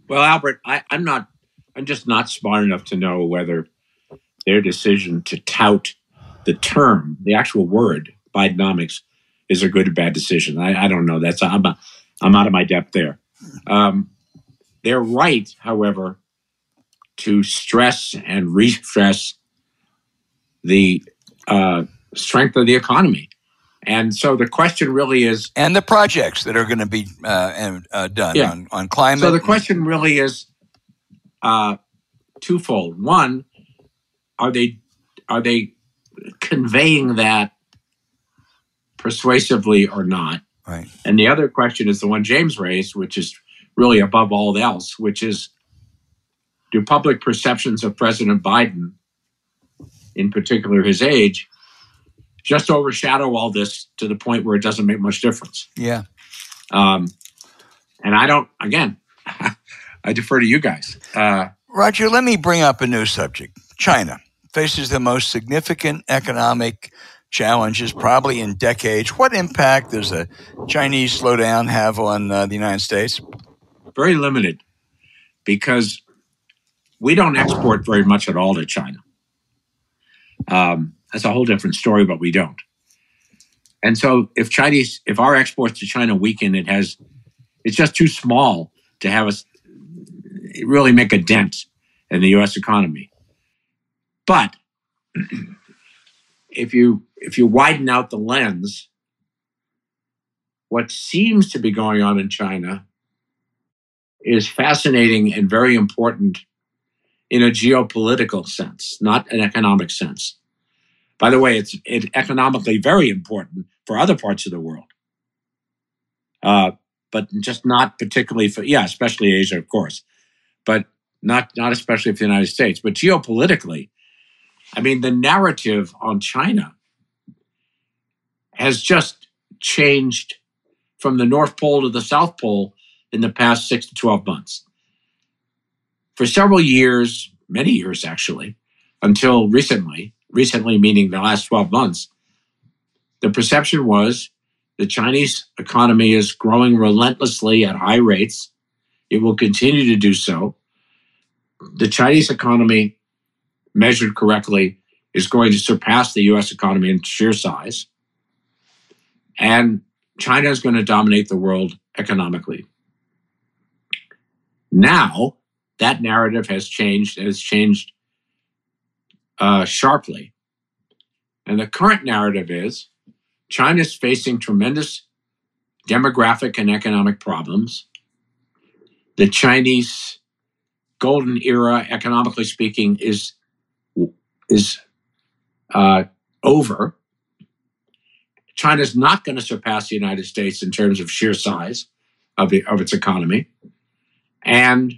Well, Albert, I'm just not smart enough to know whether their decision to tout the term, the actual word, Bidenomics, is a good or bad decision. I don't know. I'm out of my depth there. They're right, however, to stress and re-stress the strength of the economy. And so the question really is... And the projects that are going to be done on climate. So the question really is twofold. One, are they conveying that persuasively or not? Right. And the other question is the one James raised, which is really above all else, which is, do public perceptions of President Biden, in particular his age, just overshadow all this to the point where it doesn't make much difference? Yeah. And I don't, again, I defer to you guys. Roger, let me bring up a new subject. China faces the most significant economic challenges probably in decades. What impact does a Chinese slowdown have on the United States? Very limited, because we don't export very much at all to China. That's a whole different story, but we don't. And so if our exports to China weaken, it's just too small to have us really make a dent in the U.S. economy. But if you widen out the lens, what seems to be going on in China is fascinating and very important in a geopolitical sense, not an economic sense. By the way, it's economically very important for other parts of the world, but just not particularly especially Asia, of course, but not especially for the United States. But geopolitically, I mean, the narrative on China has just changed from the North Pole to the South Pole in the past 6 to 12 months. For several years, many years actually, until recently meaning the last 12 months, the perception was the Chinese economy is growing relentlessly at high rates. It will continue to do so. The Chinese economy, measured correctly, is going to surpass the U.S. economy in sheer size. And China is going to dominate the world economically. Now, that narrative has changed, and it's changed sharply. And the current narrative is China is facing tremendous demographic and economic problems. The Chinese golden era, economically speaking, is over. China's not going to surpass the United States in terms of sheer size of its economy. And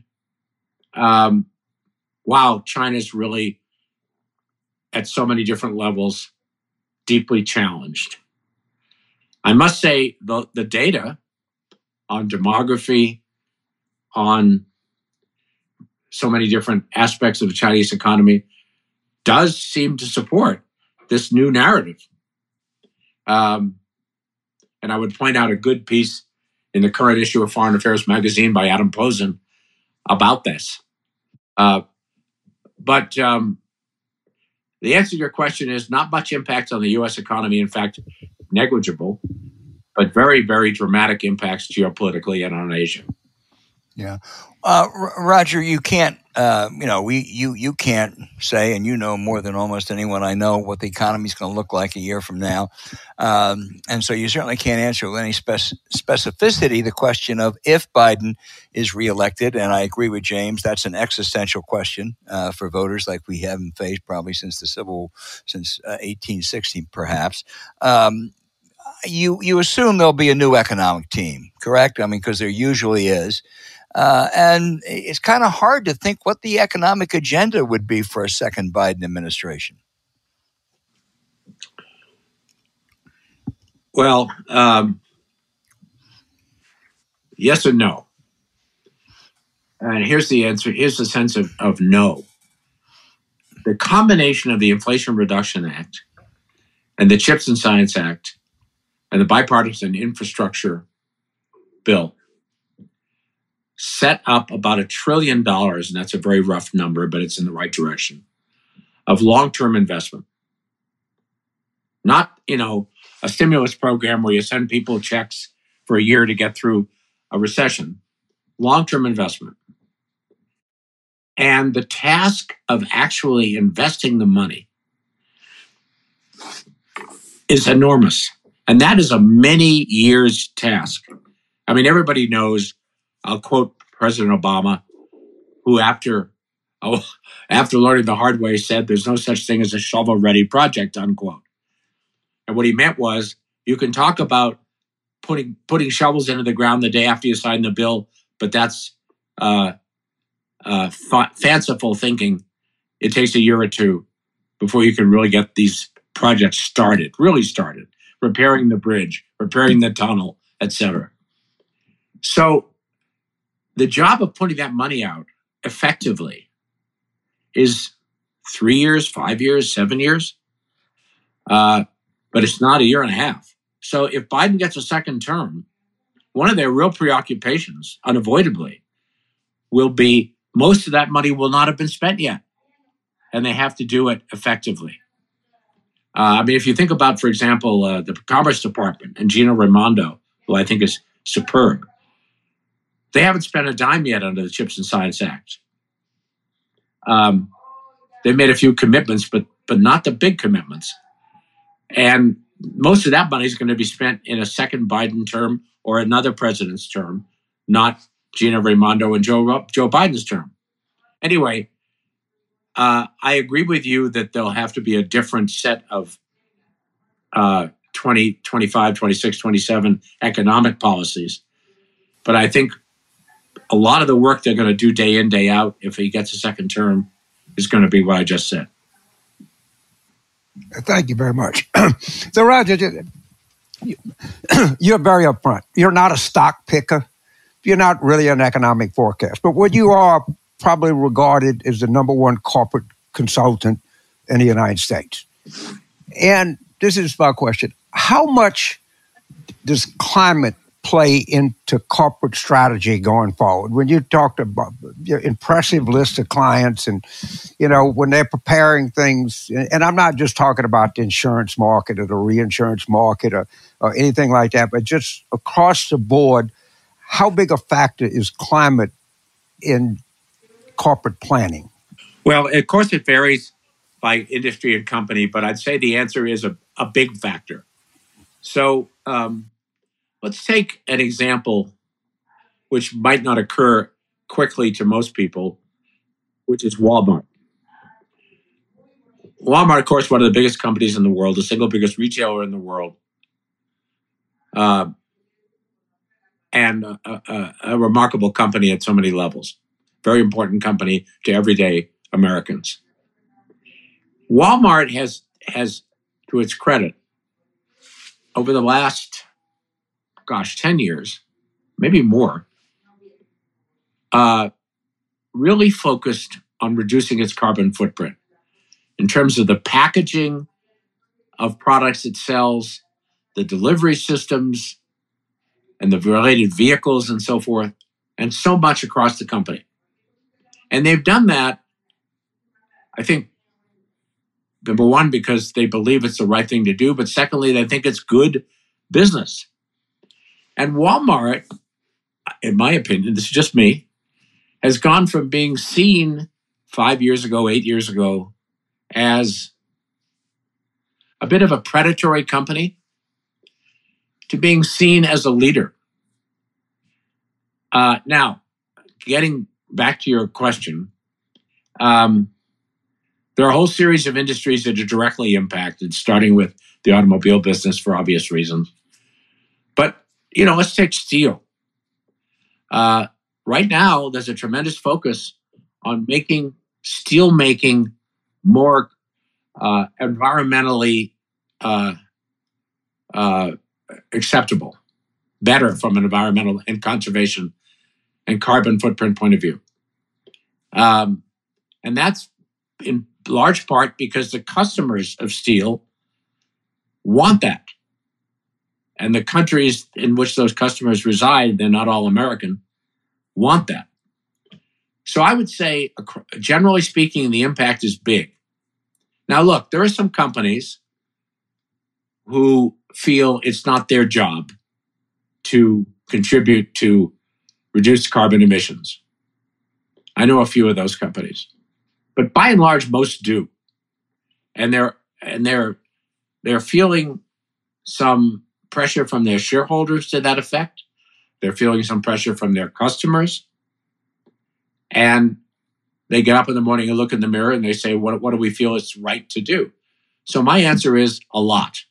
wow, China's really, at so many different levels, deeply challenged. I must say the data on demography, on so many different aspects of the Chinese economy, does seem to support this new narrative. And I would point out a good piece in the current issue of Foreign Affairs magazine by Adam Posen about this. But the answer to your question is not much impact on the U.S. economy. In fact, negligible, but very, very dramatic impacts geopolitically and on Asia. Yeah. Roger, you can't, you can't say, and you know more than almost anyone I know, what the economy is going to look like a year from now. And so you certainly can't answer with any specificity the question of if Biden is reelected. And I agree with James, that's an existential question for voters like we haven't faced probably since 1860, perhaps. You assume there'll be a new economic team, correct? I mean, because there usually is. And it's kind of hard to think what the economic agenda would be for a second Biden administration. Well, yes and no. And here's the answer. Here's the sense of no. The combination of the Inflation Reduction Act and the CHIPS and Science Act and the bipartisan infrastructure bill set up about $1 trillion, and that's a very rough number, but it's in the right direction, of long-term investment. Not, a stimulus program where you send people checks for a year to get through a recession. Long-term investment. And the task of actually investing the money is enormous. And that is a many years task. I mean, everybody knows, I'll quote President Obama, who after learning the hard way said there's no such thing as a shovel-ready project, unquote. And what he meant was, you can talk about putting shovels into the ground the day after you sign the bill, but that's fanciful thinking. It takes a year or two before you can really get these projects started, repairing the bridge, repairing the tunnel, etc. So the job of putting that money out effectively is 3 years, 5 years, 7 years, but it's not a year and a half. So if Biden gets a second term, one of their real preoccupations, unavoidably, will be most of that money will not have been spent yet, and they have to do it effectively. If you think about, for example, the Commerce Department and Gina Raimondo, who I think is superb, they haven't spent a dime yet under the CHIPS and Science Act. They've made a few commitments, but not the big commitments. And most of that money is going to be spent in a second Biden term or another president's term, not Gina Raimondo and Joe Biden's term. Anyway, I agree with you that there'll have to be a different set of 20, 25, 26, 27 economic policies. But I think a lot of the work they're going to do day in, day out, if he gets a second term, is going to be what I just said. Thank you very much. So, Roger, you're very upfront. You're not a stock picker. You're not really an economic forecaster. But what you are probably regarded as the number one corporate consultant in the United States. And this is my question. How much does climate play into corporate strategy going forward? When you talked about your impressive list of clients and, when they're preparing things, and I'm not just talking about the insurance market or the reinsurance market or anything like that, but just across the board, how big a factor is climate in corporate planning? Well, of course, it varies by industry and company, but I'd say the answer is a big factor. So let's take an example which might not occur quickly to most people, which is Walmart. Walmart, of course, one of the biggest companies in the world, the single biggest retailer in the world, and a remarkable company at so many levels. Very important company to everyday Americans. Walmart has, to its credit, over the last, 10 years, maybe more, really focused on reducing its carbon footprint in terms of the packaging of products it sells, the delivery systems, and the related vehicles and so forth, and so much across the company. And they've done that, I think, number one, because they believe it's the right thing to do, but secondly, they think it's good business. And Walmart, in my opinion, this is just me, has gone from being seen 5 years ago, 8 years ago, as a bit of a predatory company to being seen as a leader. Now, getting back to your question, there are a whole series of industries that are directly impacted, starting with the automobile business for obvious reasons. But, let's take steel. Right now, there's a tremendous focus on making steel making more environmentally acceptable, better from an environmental and conservation and carbon footprint point of view. And that's in large part because the customers of steel want that. And the countries in which those customers reside, they're not all American, want that. So I would say, generally speaking, the impact is big. Now, look, there are some companies who feel it's not their job to contribute to reduced carbon emissions. I know a few of those companies, but by and large, most do, and they're feeling some pressure from their shareholders to that effect. They're feeling some pressure from their customers, and they get up in the morning and look in the mirror and they say, "What do we feel is right to do?" So my answer is a lot.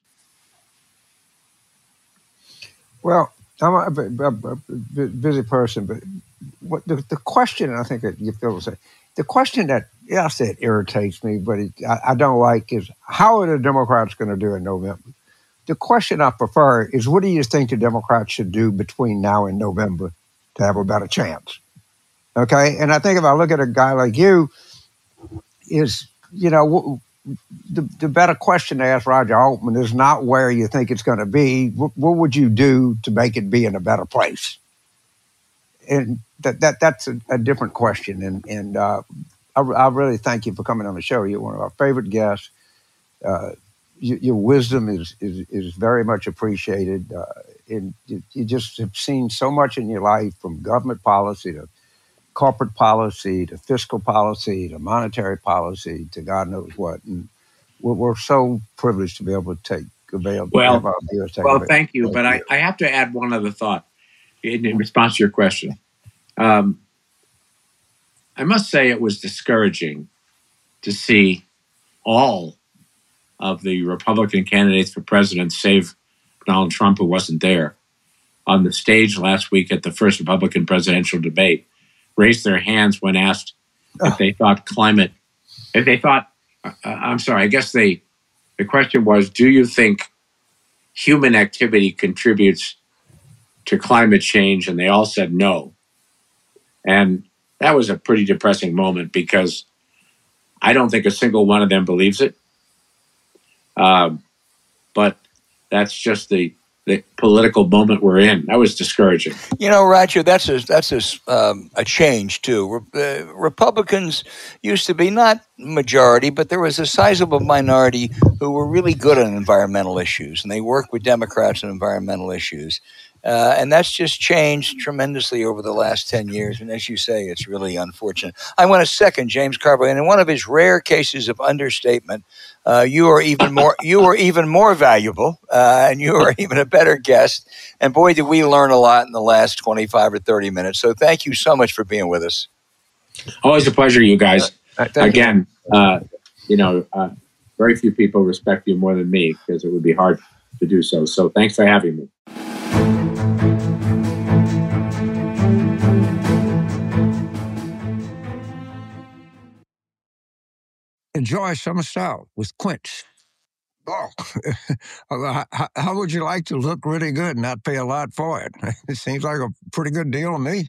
Well, I'm a busy person, but what the question I think that you feel to say, the question that I said irritates me, but I don't like is how are the Democrats going to do in November? The question I prefer is what do you think the Democrats should do between now and November to have a better chance? Okay, and I think if I look at a guy like you, is the better question to ask Roger Altman is not where you think it's going to be. What would you do to make it be in a better place? And that's a different question. And I really thank you for coming on the show. You're one of our favorite guests. Your wisdom is very much appreciated. And you just have seen so much in your life, from government policy to corporate policy to fiscal policy to monetary policy to God knows what. And we're so privileged to be able to take available. Well, thank you. But I have to add one other thought in response to your question. I must say it was discouraging to see all of the Republican candidates for president, save Donald Trump, who wasn't there, on the stage last week at the first Republican presidential debate, raise their hands when asked if they thought I guess the question was, do you think human activity contributes to climate change? And they all said no. And that was a pretty depressing moment because I don't think a single one of them believes it. But that's just the political moment we're in. That was discouraging. Roger, that's a change too. Republicans used to be not majority, but there was a sizable minority who were really good on environmental issues, and they worked with Democrats on environmental issues. And that's just changed tremendously over the last 10 years. And as you say, it's really unfortunate. I want to second James Carville. And in one of his rare cases of understatement, you are even more valuable, and you are even a better guest. And boy, did we learn a lot in the last 25 or 30 minutes. So thank you so much for being with us. Always a pleasure, you guys. Again, very few people respect you more than me because it would be hard to do so. So thanks for having me. Enjoy summer style with Quince. Oh, how would you like to look really good and not pay a lot for it? It seems like a pretty good deal to me.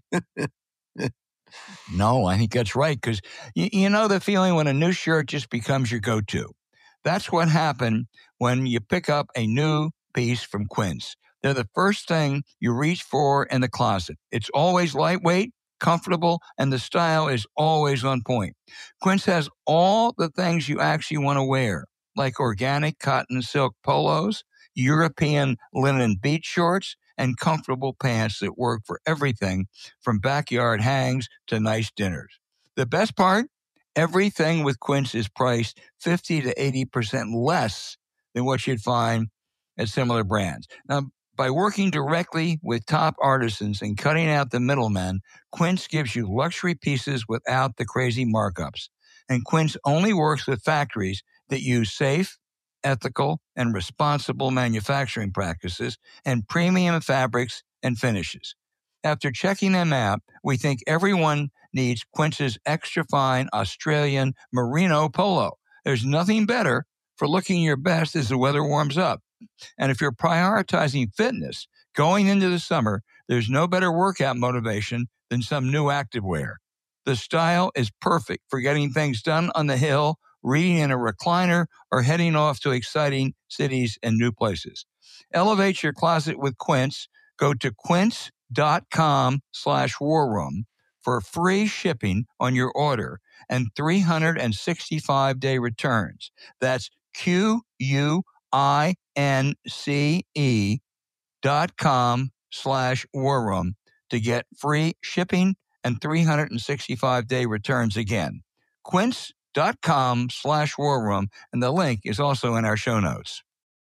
No, I think that's right, because you know the feeling when a new shirt just becomes your go-to. That's what happened when you pick up a new piece from Quince. They're the first thing you reach for in the closet. It's always lightweight, comfortable, and the style is always on point. Quince has all the things you actually want to wear, like organic cotton silk polos, European linen beach shorts, and comfortable pants that work for everything from backyard hangs to nice dinners. The best part? Everything with Quince is priced 50 to 80% less than what you'd find at similar brands. Now, by working directly with top artisans and cutting out the middlemen, Quince gives you luxury pieces without the crazy markups. And Quince only works with factories that use safe, ethical, and responsible manufacturing practices and premium fabrics and finishes. After checking them out, we think everyone needs Quince's extra fine Australian merino polo. There's nothing better for looking your best as the weather warms up. And if you're prioritizing fitness going into the summer, there's no better workout motivation than some new activewear. The style is perfect for getting things done on the hill, reading in a recliner, or heading off to exciting cities and new places. Elevate your closet with Quince. Go to quince.com quince.com/war room for free shipping on your order and 365-day returns. That's QUINCE.com/war room to get free shipping and 365-day returns again. Quince.com/war room, and the link is also in our show notes.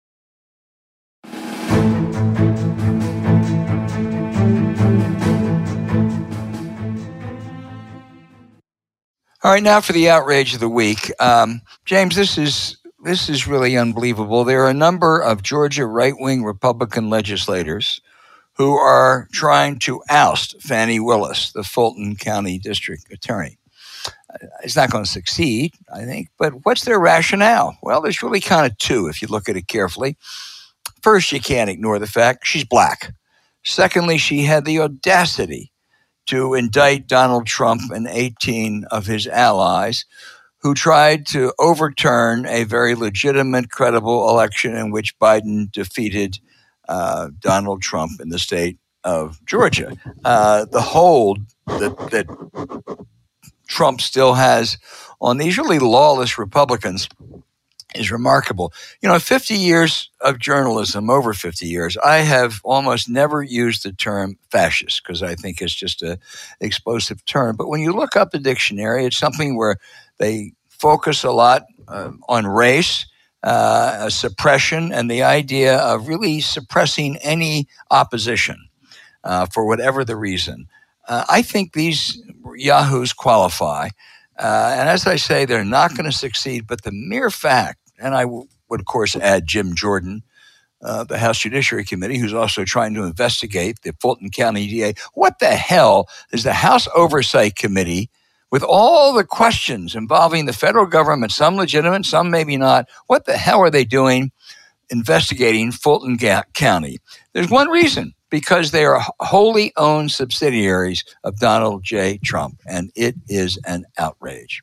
All right, now for the outrage of the week. James, this is really unbelievable. There are a number of Georgia right-wing Republican legislators who are trying to oust Fani Willis, the Fulton County District Attorney. It's not going to succeed, I think, but what's their rationale? Well, there's really kind of two if you look at it carefully. First, you can't ignore the fact she's black. Secondly, she had the audacity to indict Donald Trump and 18 of his allies who tried to overturn a very legitimate, credible election in which Biden defeated Donald Trump in the state of Georgia. The hold that Trump still has on these really lawless Republicans is remarkable. 50 years of journalism, over 50 years, I have almost never used the term fascist because I think it's just an explosive term. But when you look up the dictionary, it's something where they focus a lot on race, suppression, and the idea of really suppressing any opposition for whatever the reason. I think these yahoos qualify. And as I say, they're not going to succeed, but the mere fact, and I would, of course, add Jim Jordan, the House Judiciary Committee, who's also trying to investigate the Fulton County DA. What the hell is the House Oversight Committee, with all the questions involving the federal government, some legitimate, some maybe not, what the hell are they doing investigating Fulton County? There's one reason. Because they are wholly owned subsidiaries of Donald J. Trump, and it is an outrage.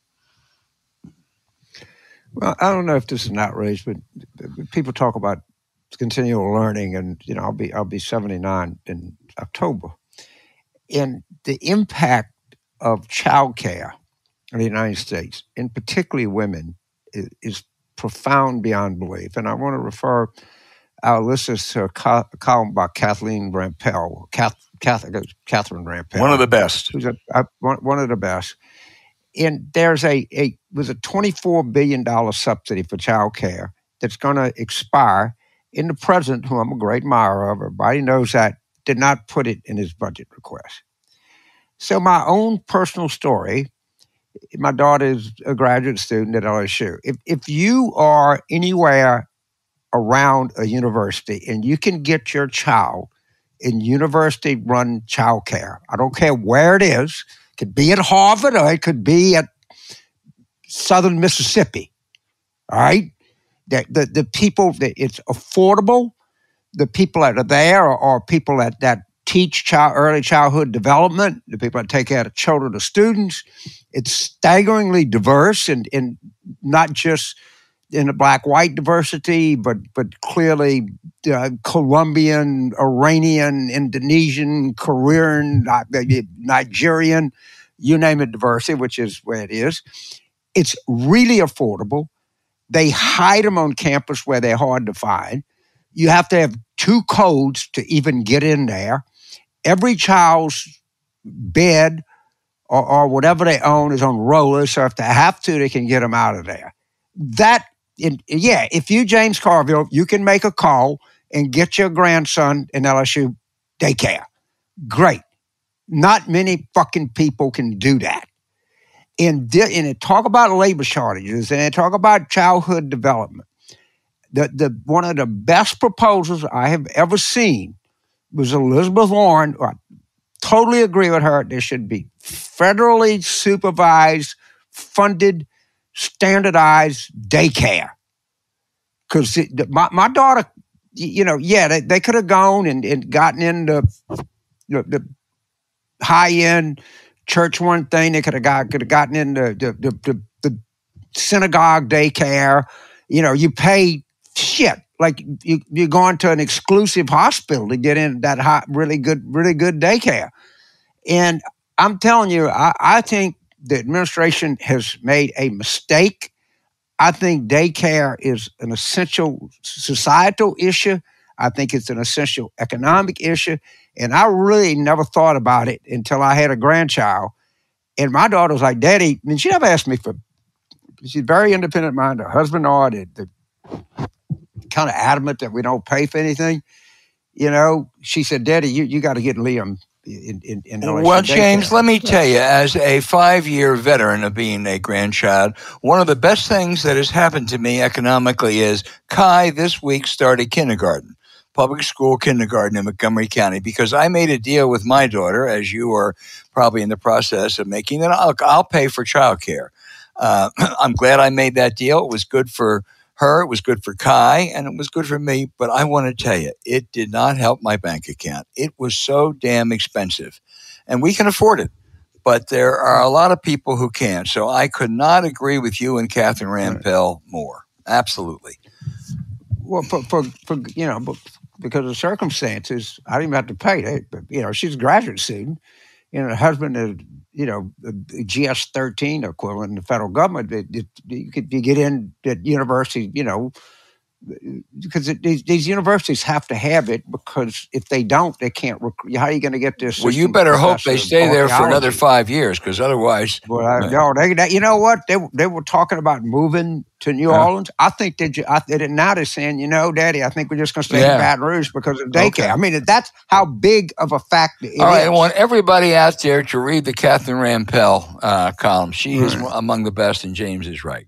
Well, I don't know if this is an outrage, but people talk about continual learning, and I'll be 79 in October, and the impact of child care in the United States, and particularly women, is profound beyond belief. And I want to refer our listeners to a column by Catherine Rampell. Catherine Rampell. One of the best. Who's one of the best. And there's was a $24 billion subsidy for child care that's going to expire. And the president, who I'm a great admirer of, everybody knows that, did not put it in his budget request. So my own personal story, my daughter is a graduate student at LSU. If you are anywhere around a university and you can get your child in university-run childcare, I don't care where it is. It could be at Harvard or it could be at Southern Mississippi. All right? The people, it's affordable. The people that are there are people that teach early childhood development, the people that take care of children or students. It's staggeringly diverse and not just in a black-white diversity, but clearly Colombian, Iranian, Indonesian, Korean, Nigerian, you name it, diversity, which is where it is. It's really affordable. They hide them on campus where they're hard to find. You have to have 2 codes to even get in there. Every child's bed or whatever they own is on rollers, so if they have to, they can get them out of there. If you, James Carville, you can make a call and get your grandson in LSU daycare. Great. Not many fucking people can do that. And they talk about labor shortages and they talk about childhood development. The one of the best proposals I have ever seen was Elizabeth Warren. I totally agree with her. There should be federally supervised, funded, standardized daycare. Because my daughter, they could have gone and gotten into the high-end church one thing. They could have gotten into the synagogue daycare. You pay like you're going to an exclusive hospital to get in that really good daycare. And I'm telling you, I think the administration has made a mistake. I think daycare is an essential societal issue. I think it's an essential economic issue. And I really never thought about it until I had a grandchild. And my daughter was like, Daddy, and she never asked me for, she's very independent minded. Her husband are, they're kind of adamant that we don't pay for anything. You know, she said, Daddy, you got to get Liam in LSU Well, James, daycare. let me tell you, as a 5-year veteran of being a grandchild, one of the best things that has happened to me economically is Kai this week started kindergarten, public school kindergarten in Montgomery County, because I made a deal with my daughter, as you are probably in the process of making, that I'll pay for childcare. I'm glad I made that deal. It was good for her, it was good for Kai, and it was good for me. But I want to tell you, it did not help my bank account. It was so damn expensive. And we can afford it, but there are a lot of people who can't. So I could not agree with you and Catherine Rampell more. Absolutely. Well, for you know, because of circumstances, I didn't even have to pay it. But, you know, she's a graduate student. You know, her husband is, you know, a GS-13 equivalent in the federal government. You get in at university, you know, because these universities have to have it, because if they don't, they can't recruit. How are you going to get this? Well, you better hope they stay there for another 5 years, because otherwise. Well, no, you know what? They were talking about moving to New Orleans. I think now they're saying, you know, Daddy, I think we're just going to stay in Baton Rouge because of daycare. Okay. I mean, that's how big of a factor it is. All right, I want everybody out there to read the Catherine Rampell column. She is among the best, and James is right.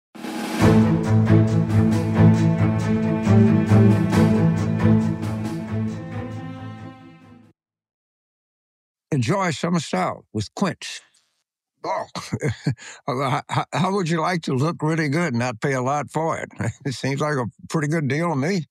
Enjoy summer style with Quince. Oh, how would you like to look really good and not pay a lot for it? It seems like a pretty good deal to me.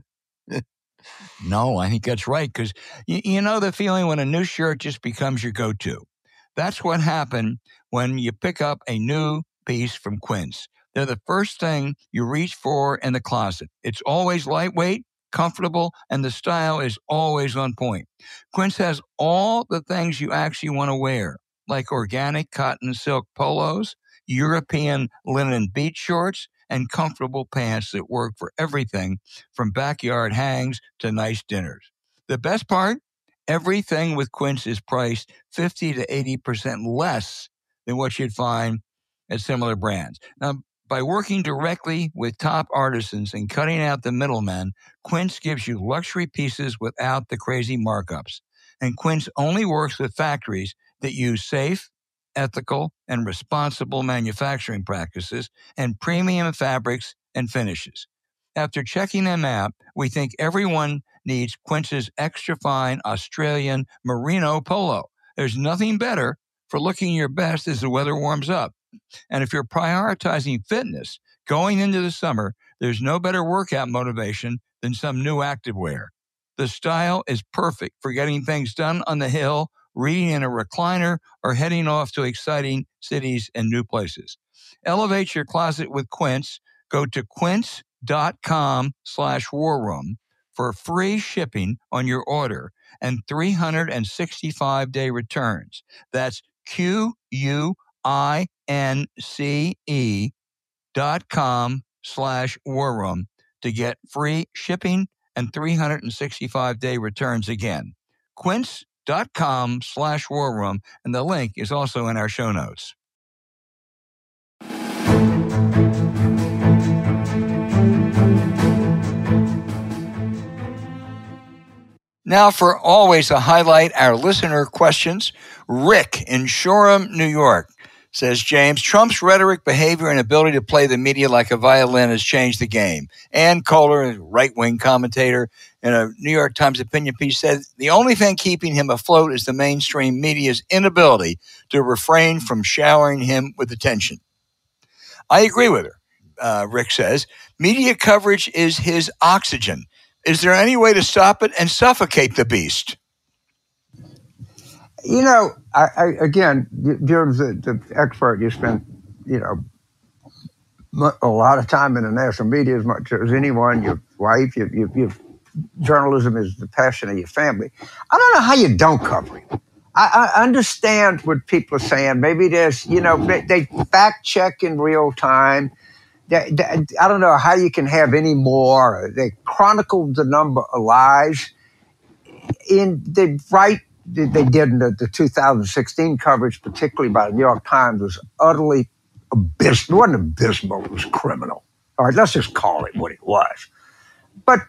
No, I think that's right, because you know the feeling when a new shirt just becomes your go-to. That's what happened when you pick up a new piece from Quince. They're the first thing you reach for in the closet. It's always lightweight, comfortable, and the style is always on point. Quince has all the things you actually want to wear, like organic cotton silk polos, European linen beach shorts, and comfortable pants that work for everything from backyard hangs to nice dinners. The best part? Everything with Quince is priced 50 to 80% less than what you'd find at similar brands. Now, by working directly with top artisans and cutting out the middlemen, Quince gives you luxury pieces without the crazy markups. And Quince only works with factories that use safe, ethical, and responsible manufacturing practices and premium fabrics and finishes. After checking them out, we think everyone needs Quince's extra fine Australian merino polo. There's nothing better for looking your best as the weather warms up. And if you're prioritizing fitness going into the summer, there's no better workout motivation than some new activewear. The style is perfect for getting things done on the hill, reading in a recliner, or heading off to exciting cities and new places. Elevate your closet with Quince. Go to quince.com/warroom for free shipping on your order and 365-day returns. That's QUINCE.com/warroom to get free shipping and 365-day returns again. Quince.com/warroom, and the link is also in our show notes. Now for always a highlight, our listener questions. Rick in Shoreham, New York says, James, Trump's rhetoric, behavior, and ability to play the media like a violin has changed the game. Ann Kohler, a right-wing commentator in a New York Times opinion piece, said the only thing keeping him afloat is the mainstream media's inability to refrain from showering him with attention. I agree with her. Rick says, media coverage is his oxygen. Is there any way to stop it and suffocate the beast? You know, I again, you're the expert. You spent, you know, a lot of time in the national media as much as anyone, your wife, your journalism is the passion of your family. I don't know how you don't cover him. I understand what people are saying. Maybe there's, they fact check in real time. I don't know how you can have any more. They chronicled the number of lies. They did in the 2016 coverage, particularly by the New York Times, was utterly abysmal. It wasn't abysmal, it was criminal. All right, let's just call it what it was. But,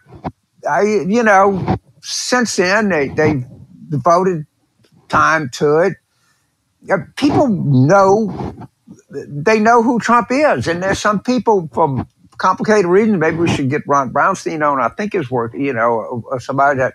since then, they devoted time to it. People know, they know who Trump is. And there's some people, for complicated reasons, maybe we should get Ron Brownstein on, I think his work, somebody that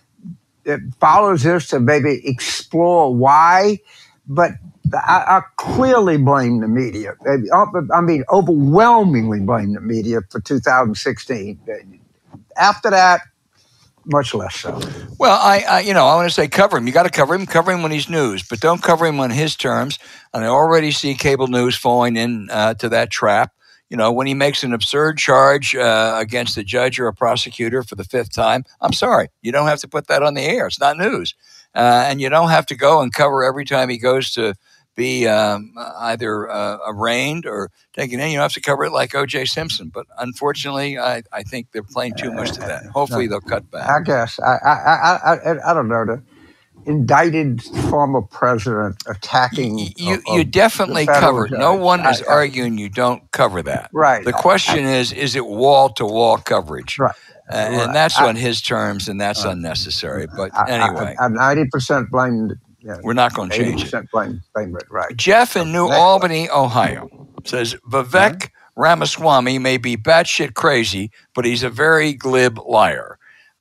follows this to maybe explore why. But I clearly blame the media. I mean, overwhelmingly blame the media for 2016. After that, much less so. Well, I want to say cover him. You got to cover him when he's news, but don't cover him on his terms. And I already see cable news falling in to that trap. When he makes an absurd charge against a judge or a prosecutor for the fifth time, I'm sorry, you don't have to put that on the air. It's not news. And you don't have to go and cover every time he goes to be either arraigned or taken in. You don't have to cover it like O.J. Simpson. But unfortunately, I think they're playing too much to that. Hopefully, they'll cut back. I guess. I don't know. The indicted former president attacking. You definitely cover it. No one is arguing you don't cover that. Right. The question is it wall-to-wall coverage? Right. And that's on his terms, and that's unnecessary. But anyway. I'm 90% blamed. We're not going to change it. Blame it, right. Jeff in New Albany, Ohio, says Vivek Ramaswamy may be batshit crazy, but he's a very glib liar.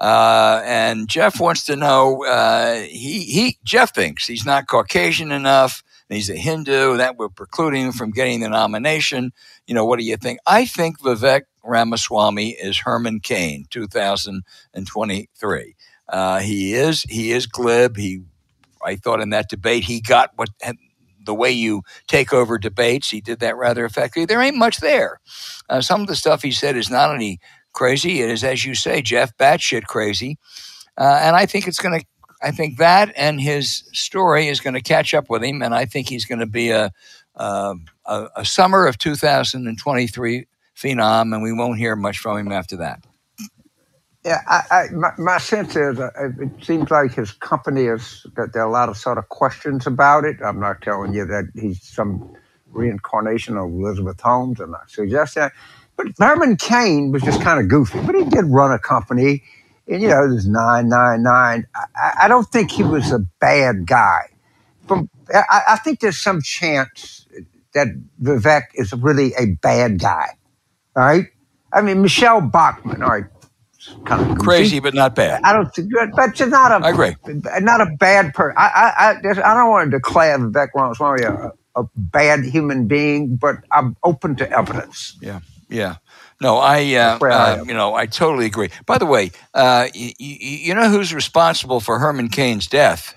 And Jeff wants to know, Jeff thinks he's not Caucasian enough, and he's a Hindu, that would preclude him from getting the nomination. What do you think? I think Vivek Ramaswamy is Herman Cain, 2023. He is glib. I thought in that debate he got the way you take over debates. He did that rather effectively. There ain't much there. Some of the stuff he said is not only crazy, it is, as you say, Jeff, batshit crazy. And I think I think that and his story is going to catch up with him, and I think he's going to be a summer of 2023 phenom, and we won't hear much from him after that. Yeah, my sense is it seems like his company has got there are a lot of sort of questions about it. I'm not telling you that he's some reincarnation of Elizabeth Holmes. I'm not suggesting that. But Herman Cain was just kind of goofy. But he did run a company, and there's 999. I don't think he was a bad guy. I think there's some chance that Vivek is really a bad guy. All right? I mean, Michelle Bachmann, all right. Kind of goofy. Crazy, but not bad. I don't think, but she's not a. I agree. Not a bad person. I don't want to declare Vivek Ramaswamy a bad human being, but I'm open to evidence. Yeah. No, I totally agree. By the way, you know who's responsible for Herman Cain's death?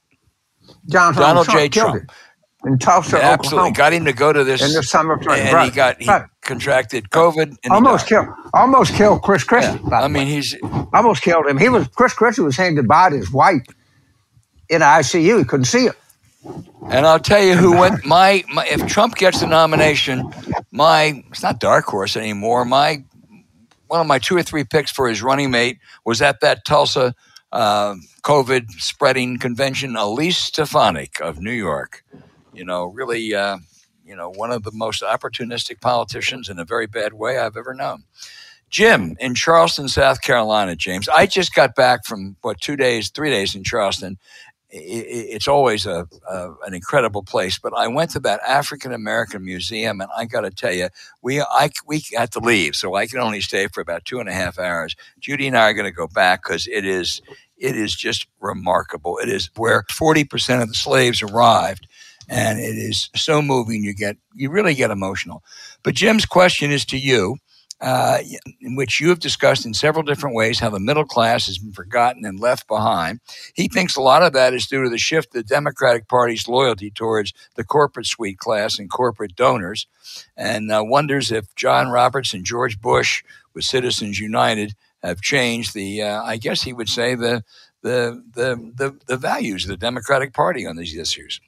Donald J. Trump. In Tulsa, Oklahoma. Absolutely. Got him to go to this in the summer of 20. And he contracted COVID. And almost killed Chris Christie. Yeah. He's almost killed him. Chris Christie was saying goodbye to his wife in ICU. He couldn't see her. And I'll tell you who went. If Trump gets the nomination, it's not dark horse anymore. One of my 2 or 3 picks for his running mate was at that Tulsa COVID spreading convention, Elise Stefanik of New York. Really, one of the most opportunistic politicians in a very bad way I've ever known. Jim in Charleston, South Carolina, James. I just got back from 3 days in Charleston. It's always an incredible place, but I went to that African American museum, and I got to tell you, we had to leave, so I can only stay for about 2.5 hours. Judy and I are going to go back because it is just remarkable. It is where 40% of the slaves arrived, and it is so moving. You really get emotional. But Jim's question is to you. in which you have discussed in several different ways how the middle class has been forgotten and left behind. He thinks a lot of that is due to the shift of the Democratic Party's loyalty towards the corporate suite class and corporate donors, and wonders if John Roberts and George Bush with Citizens United have changed the, I guess he would say, the values of the Democratic Party on these issues.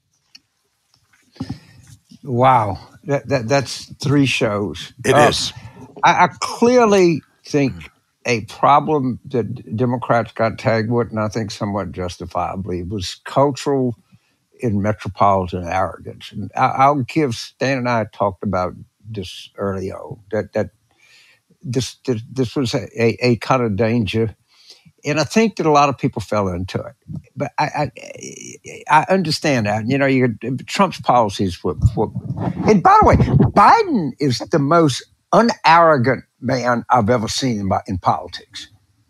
Wow, that's 3 shows. It is. I clearly think a problem that Democrats got tagged with, and I think somewhat justifiably, was cultural and metropolitan arrogance. And I'll give, Stan and I talked about this earlier, that this was a kind of danger. And I think that a lot of people fell into it. But I understand that. You know, Trump's policies were. And by the way, Biden is the most unarrogant man I've ever seen in politics.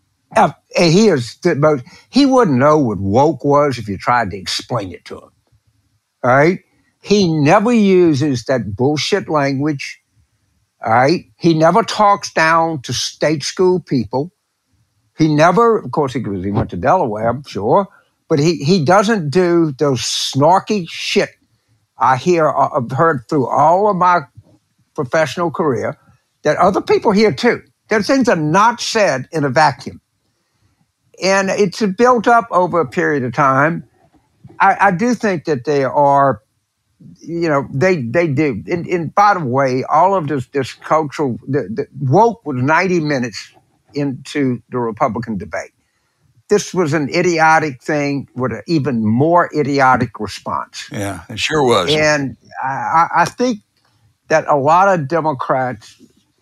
He is the most. He wouldn't know what woke was if you tried to explain it to him. All right? He never uses that bullshit language. All right? He never talks down to state school people. He never, of course, he went to Delaware, I'm sure, but he doesn't do those snarky shit I've heard through all of my professional career that other people hear too. Those things are not said in a vacuum. And it's built up over a period of time. I do think that they are, you know, they do. And by the way, all of this cultural, the woke was 90 minutes into the Republican debate. This was an idiotic thing with an even more idiotic response. Yeah, it sure was. And I think that a lot of Democrats,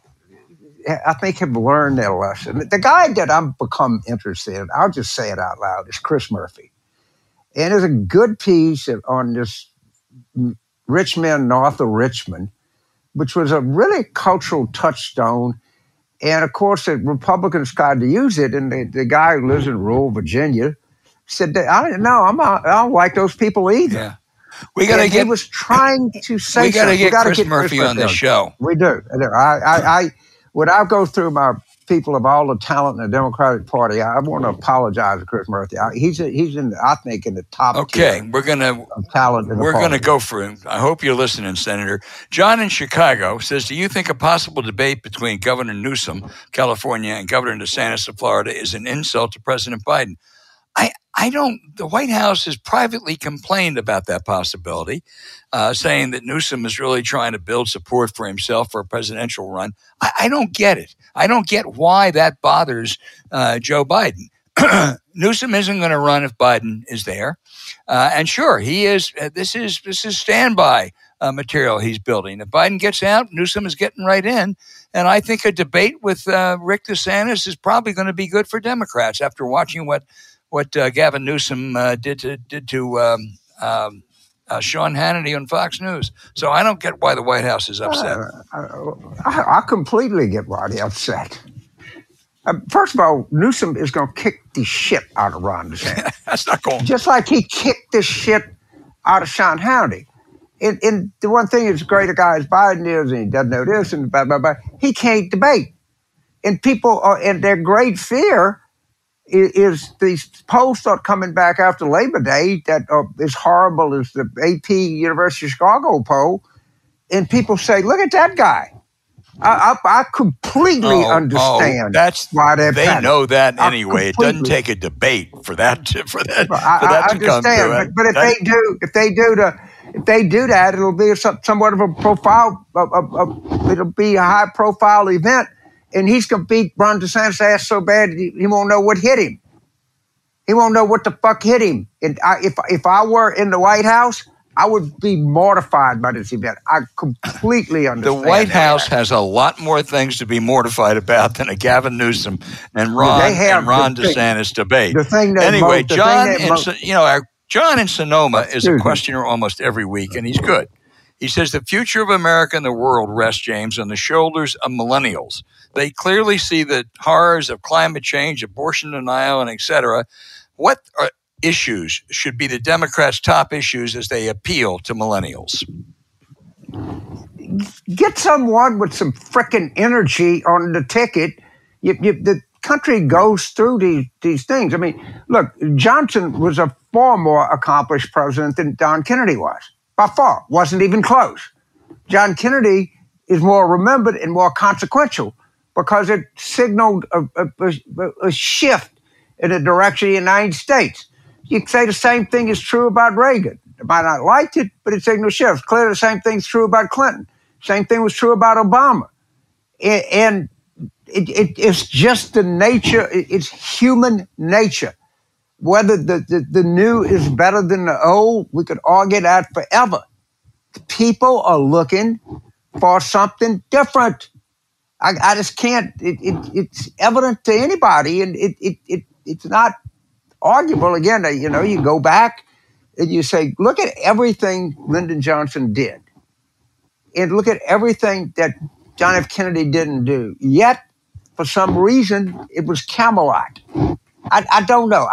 I think, have learned their lesson. The guy that I've become interested in, I'll just say it out loud, is Chris Murphy. And there's a good piece on this rich man north of Richmond, which was a really cultural touchstone. And, of course, the Republicans tried to use it, and the guy who lives in rural Virginia said, I don't like those people either. Yeah. He was trying to say we got to get Chris Murphy on the show. We do. When I go through my people of all the talent in the Democratic Party, I want to apologize to Chris Murphy. He's in the top tier of talent in the We're party. going to go for him. I hope you're listening, Senator. John in Chicago says, do you think a possible debate between Governor Newsom, California, and Governor DeSantis of Florida is an insult to President Biden? I don't. The White House has privately complained about that possibility, saying that Newsom is really trying to build support for himself for a presidential run. I don't get it. I don't get why that bothers Joe Biden. Newsom isn't going to run if Biden is there, and sure, he is. This is standby material he's building. If Biden gets out, Newsom is getting right in. And I think a debate with Rick DeSantis is probably going to be good for Democrats after watching what Gavin Newsom did to Sean Hannity on Fox News. So I don't get why the White House is upset. I completely get why they're upset. First of all, Newsom is going to kick the shit out of Ron DeSantis. That's not going. Just like he kicked the shit out of Sean Hannity. And the one thing as great a guy as Biden is, and he doesn't know this, and blah, blah, blah, he can't debate. And people are, and their great fear is these polls start coming back after Labor Day that are as horrible as the AP University of Chicago poll. And people say, look at that guy. I completely understand why they're they panicked. know that anyway. It doesn't take a debate for that to come to. But if they do that, it'll be somewhat of a profile. It'll be a high profile event, and he's going to beat Ron DeSantis' ass so bad he won't know what hit him. He won't know what the fuck hit him. And if I were in the White House, I would be mortified by this event. I completely understand. The White House has a lot more things to be mortified about than a Gavin Newsom and Ron DeSantis debate. Anyway, John in Sonoma is a questioner almost every week, and he's good. He says the future of America and the world rests, James, on the shoulders of millennials. They clearly see the horrors of climate change, abortion denial, and et cetera. What issues should be the Democrats' top issues as they appeal to millennials? get someone with some frickin' energy on the ticket. The country goes through these things. I mean, look, Johnson was a far more accomplished president than John Kennedy was. By far. Wasn't even close. John Kennedy is more remembered and more consequential because it signaled a shift in the direction of the United States. You could say the same thing is true about Reagan. They might not like it, but it signaled shifts. Clearly, the same thing's true about Clinton. Same thing was true about Obama. And it's just the nature, it's human nature. Whether the new is better than the old, we could argue that forever. People are looking for something different. I just can't. It's evident to anybody, and it's not arguable. Again, you go back and you say, look at everything Lyndon Johnson did, and look at everything that John F. Kennedy didn't do. Yet, for some reason, it was Camelot. I don't know.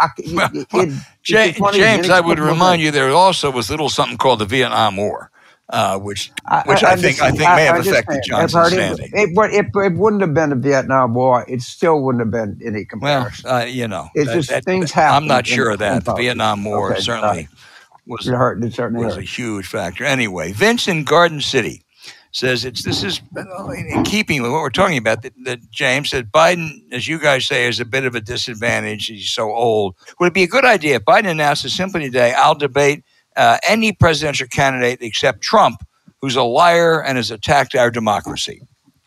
James, I would remind you there also was little something called the Vietnam War. Which I think may have affected Johnson's standing. It wouldn't have been the Vietnam War. It still wouldn't have been any comparison. Well, it's just things happen. I'm not sure of that. The Vietnam War certainly was a huge factor. Anyway, Vince in Garden City says this is in keeping with what we're talking about. That James said Biden, as you guys say, is a bit of a disadvantage. He's so old. Would it be a good idea if Biden announces simply today, I'll debate any presidential candidate except Trump, who's a liar and has attacked our democracy?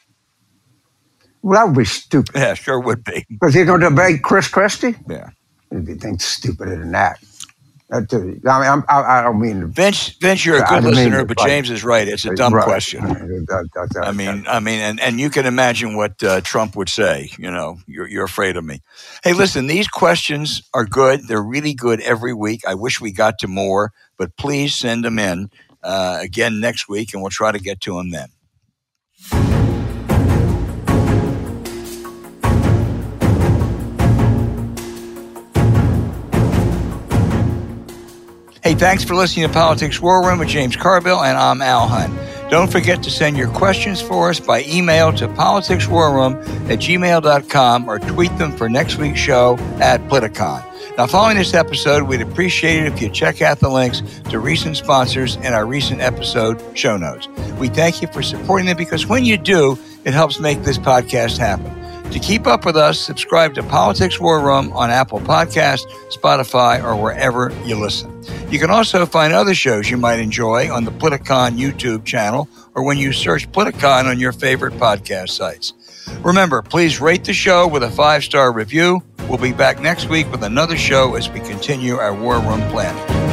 Well, that would be stupid. Yeah, sure would be. Because he's going to debate Chris Christie? Yeah. Anything stupider than that. I don't mean to. Vince, you're a good listener, but James is right. It's a dumb question. I mean, and you can imagine what Trump would say. You're afraid of me. Hey, listen, these questions are good. They're really good every week. I wish we got to more, but please send them in again next week, and we'll try to get to them then. Hey, thanks for listening to Politics War Room with James Carville, and I'm Al Hunt. Don't forget to send your questions for us by email to politicswarroom@gmail.com or tweet them for next week's show at Politicon. Now, following this episode, we'd appreciate it if you check out the links to recent sponsors in our recent episode show notes. We thank you for supporting them because when you do, it helps make this podcast happen. To keep up with us, subscribe to Politics War Room on Apple Podcasts, Spotify, or wherever you listen. You can also find other shows you might enjoy on the Politicon YouTube channel or when you search Politicon on your favorite podcast sites. Remember, please rate the show with a 5-star review. We'll be back next week with another show as we continue our War Room planning.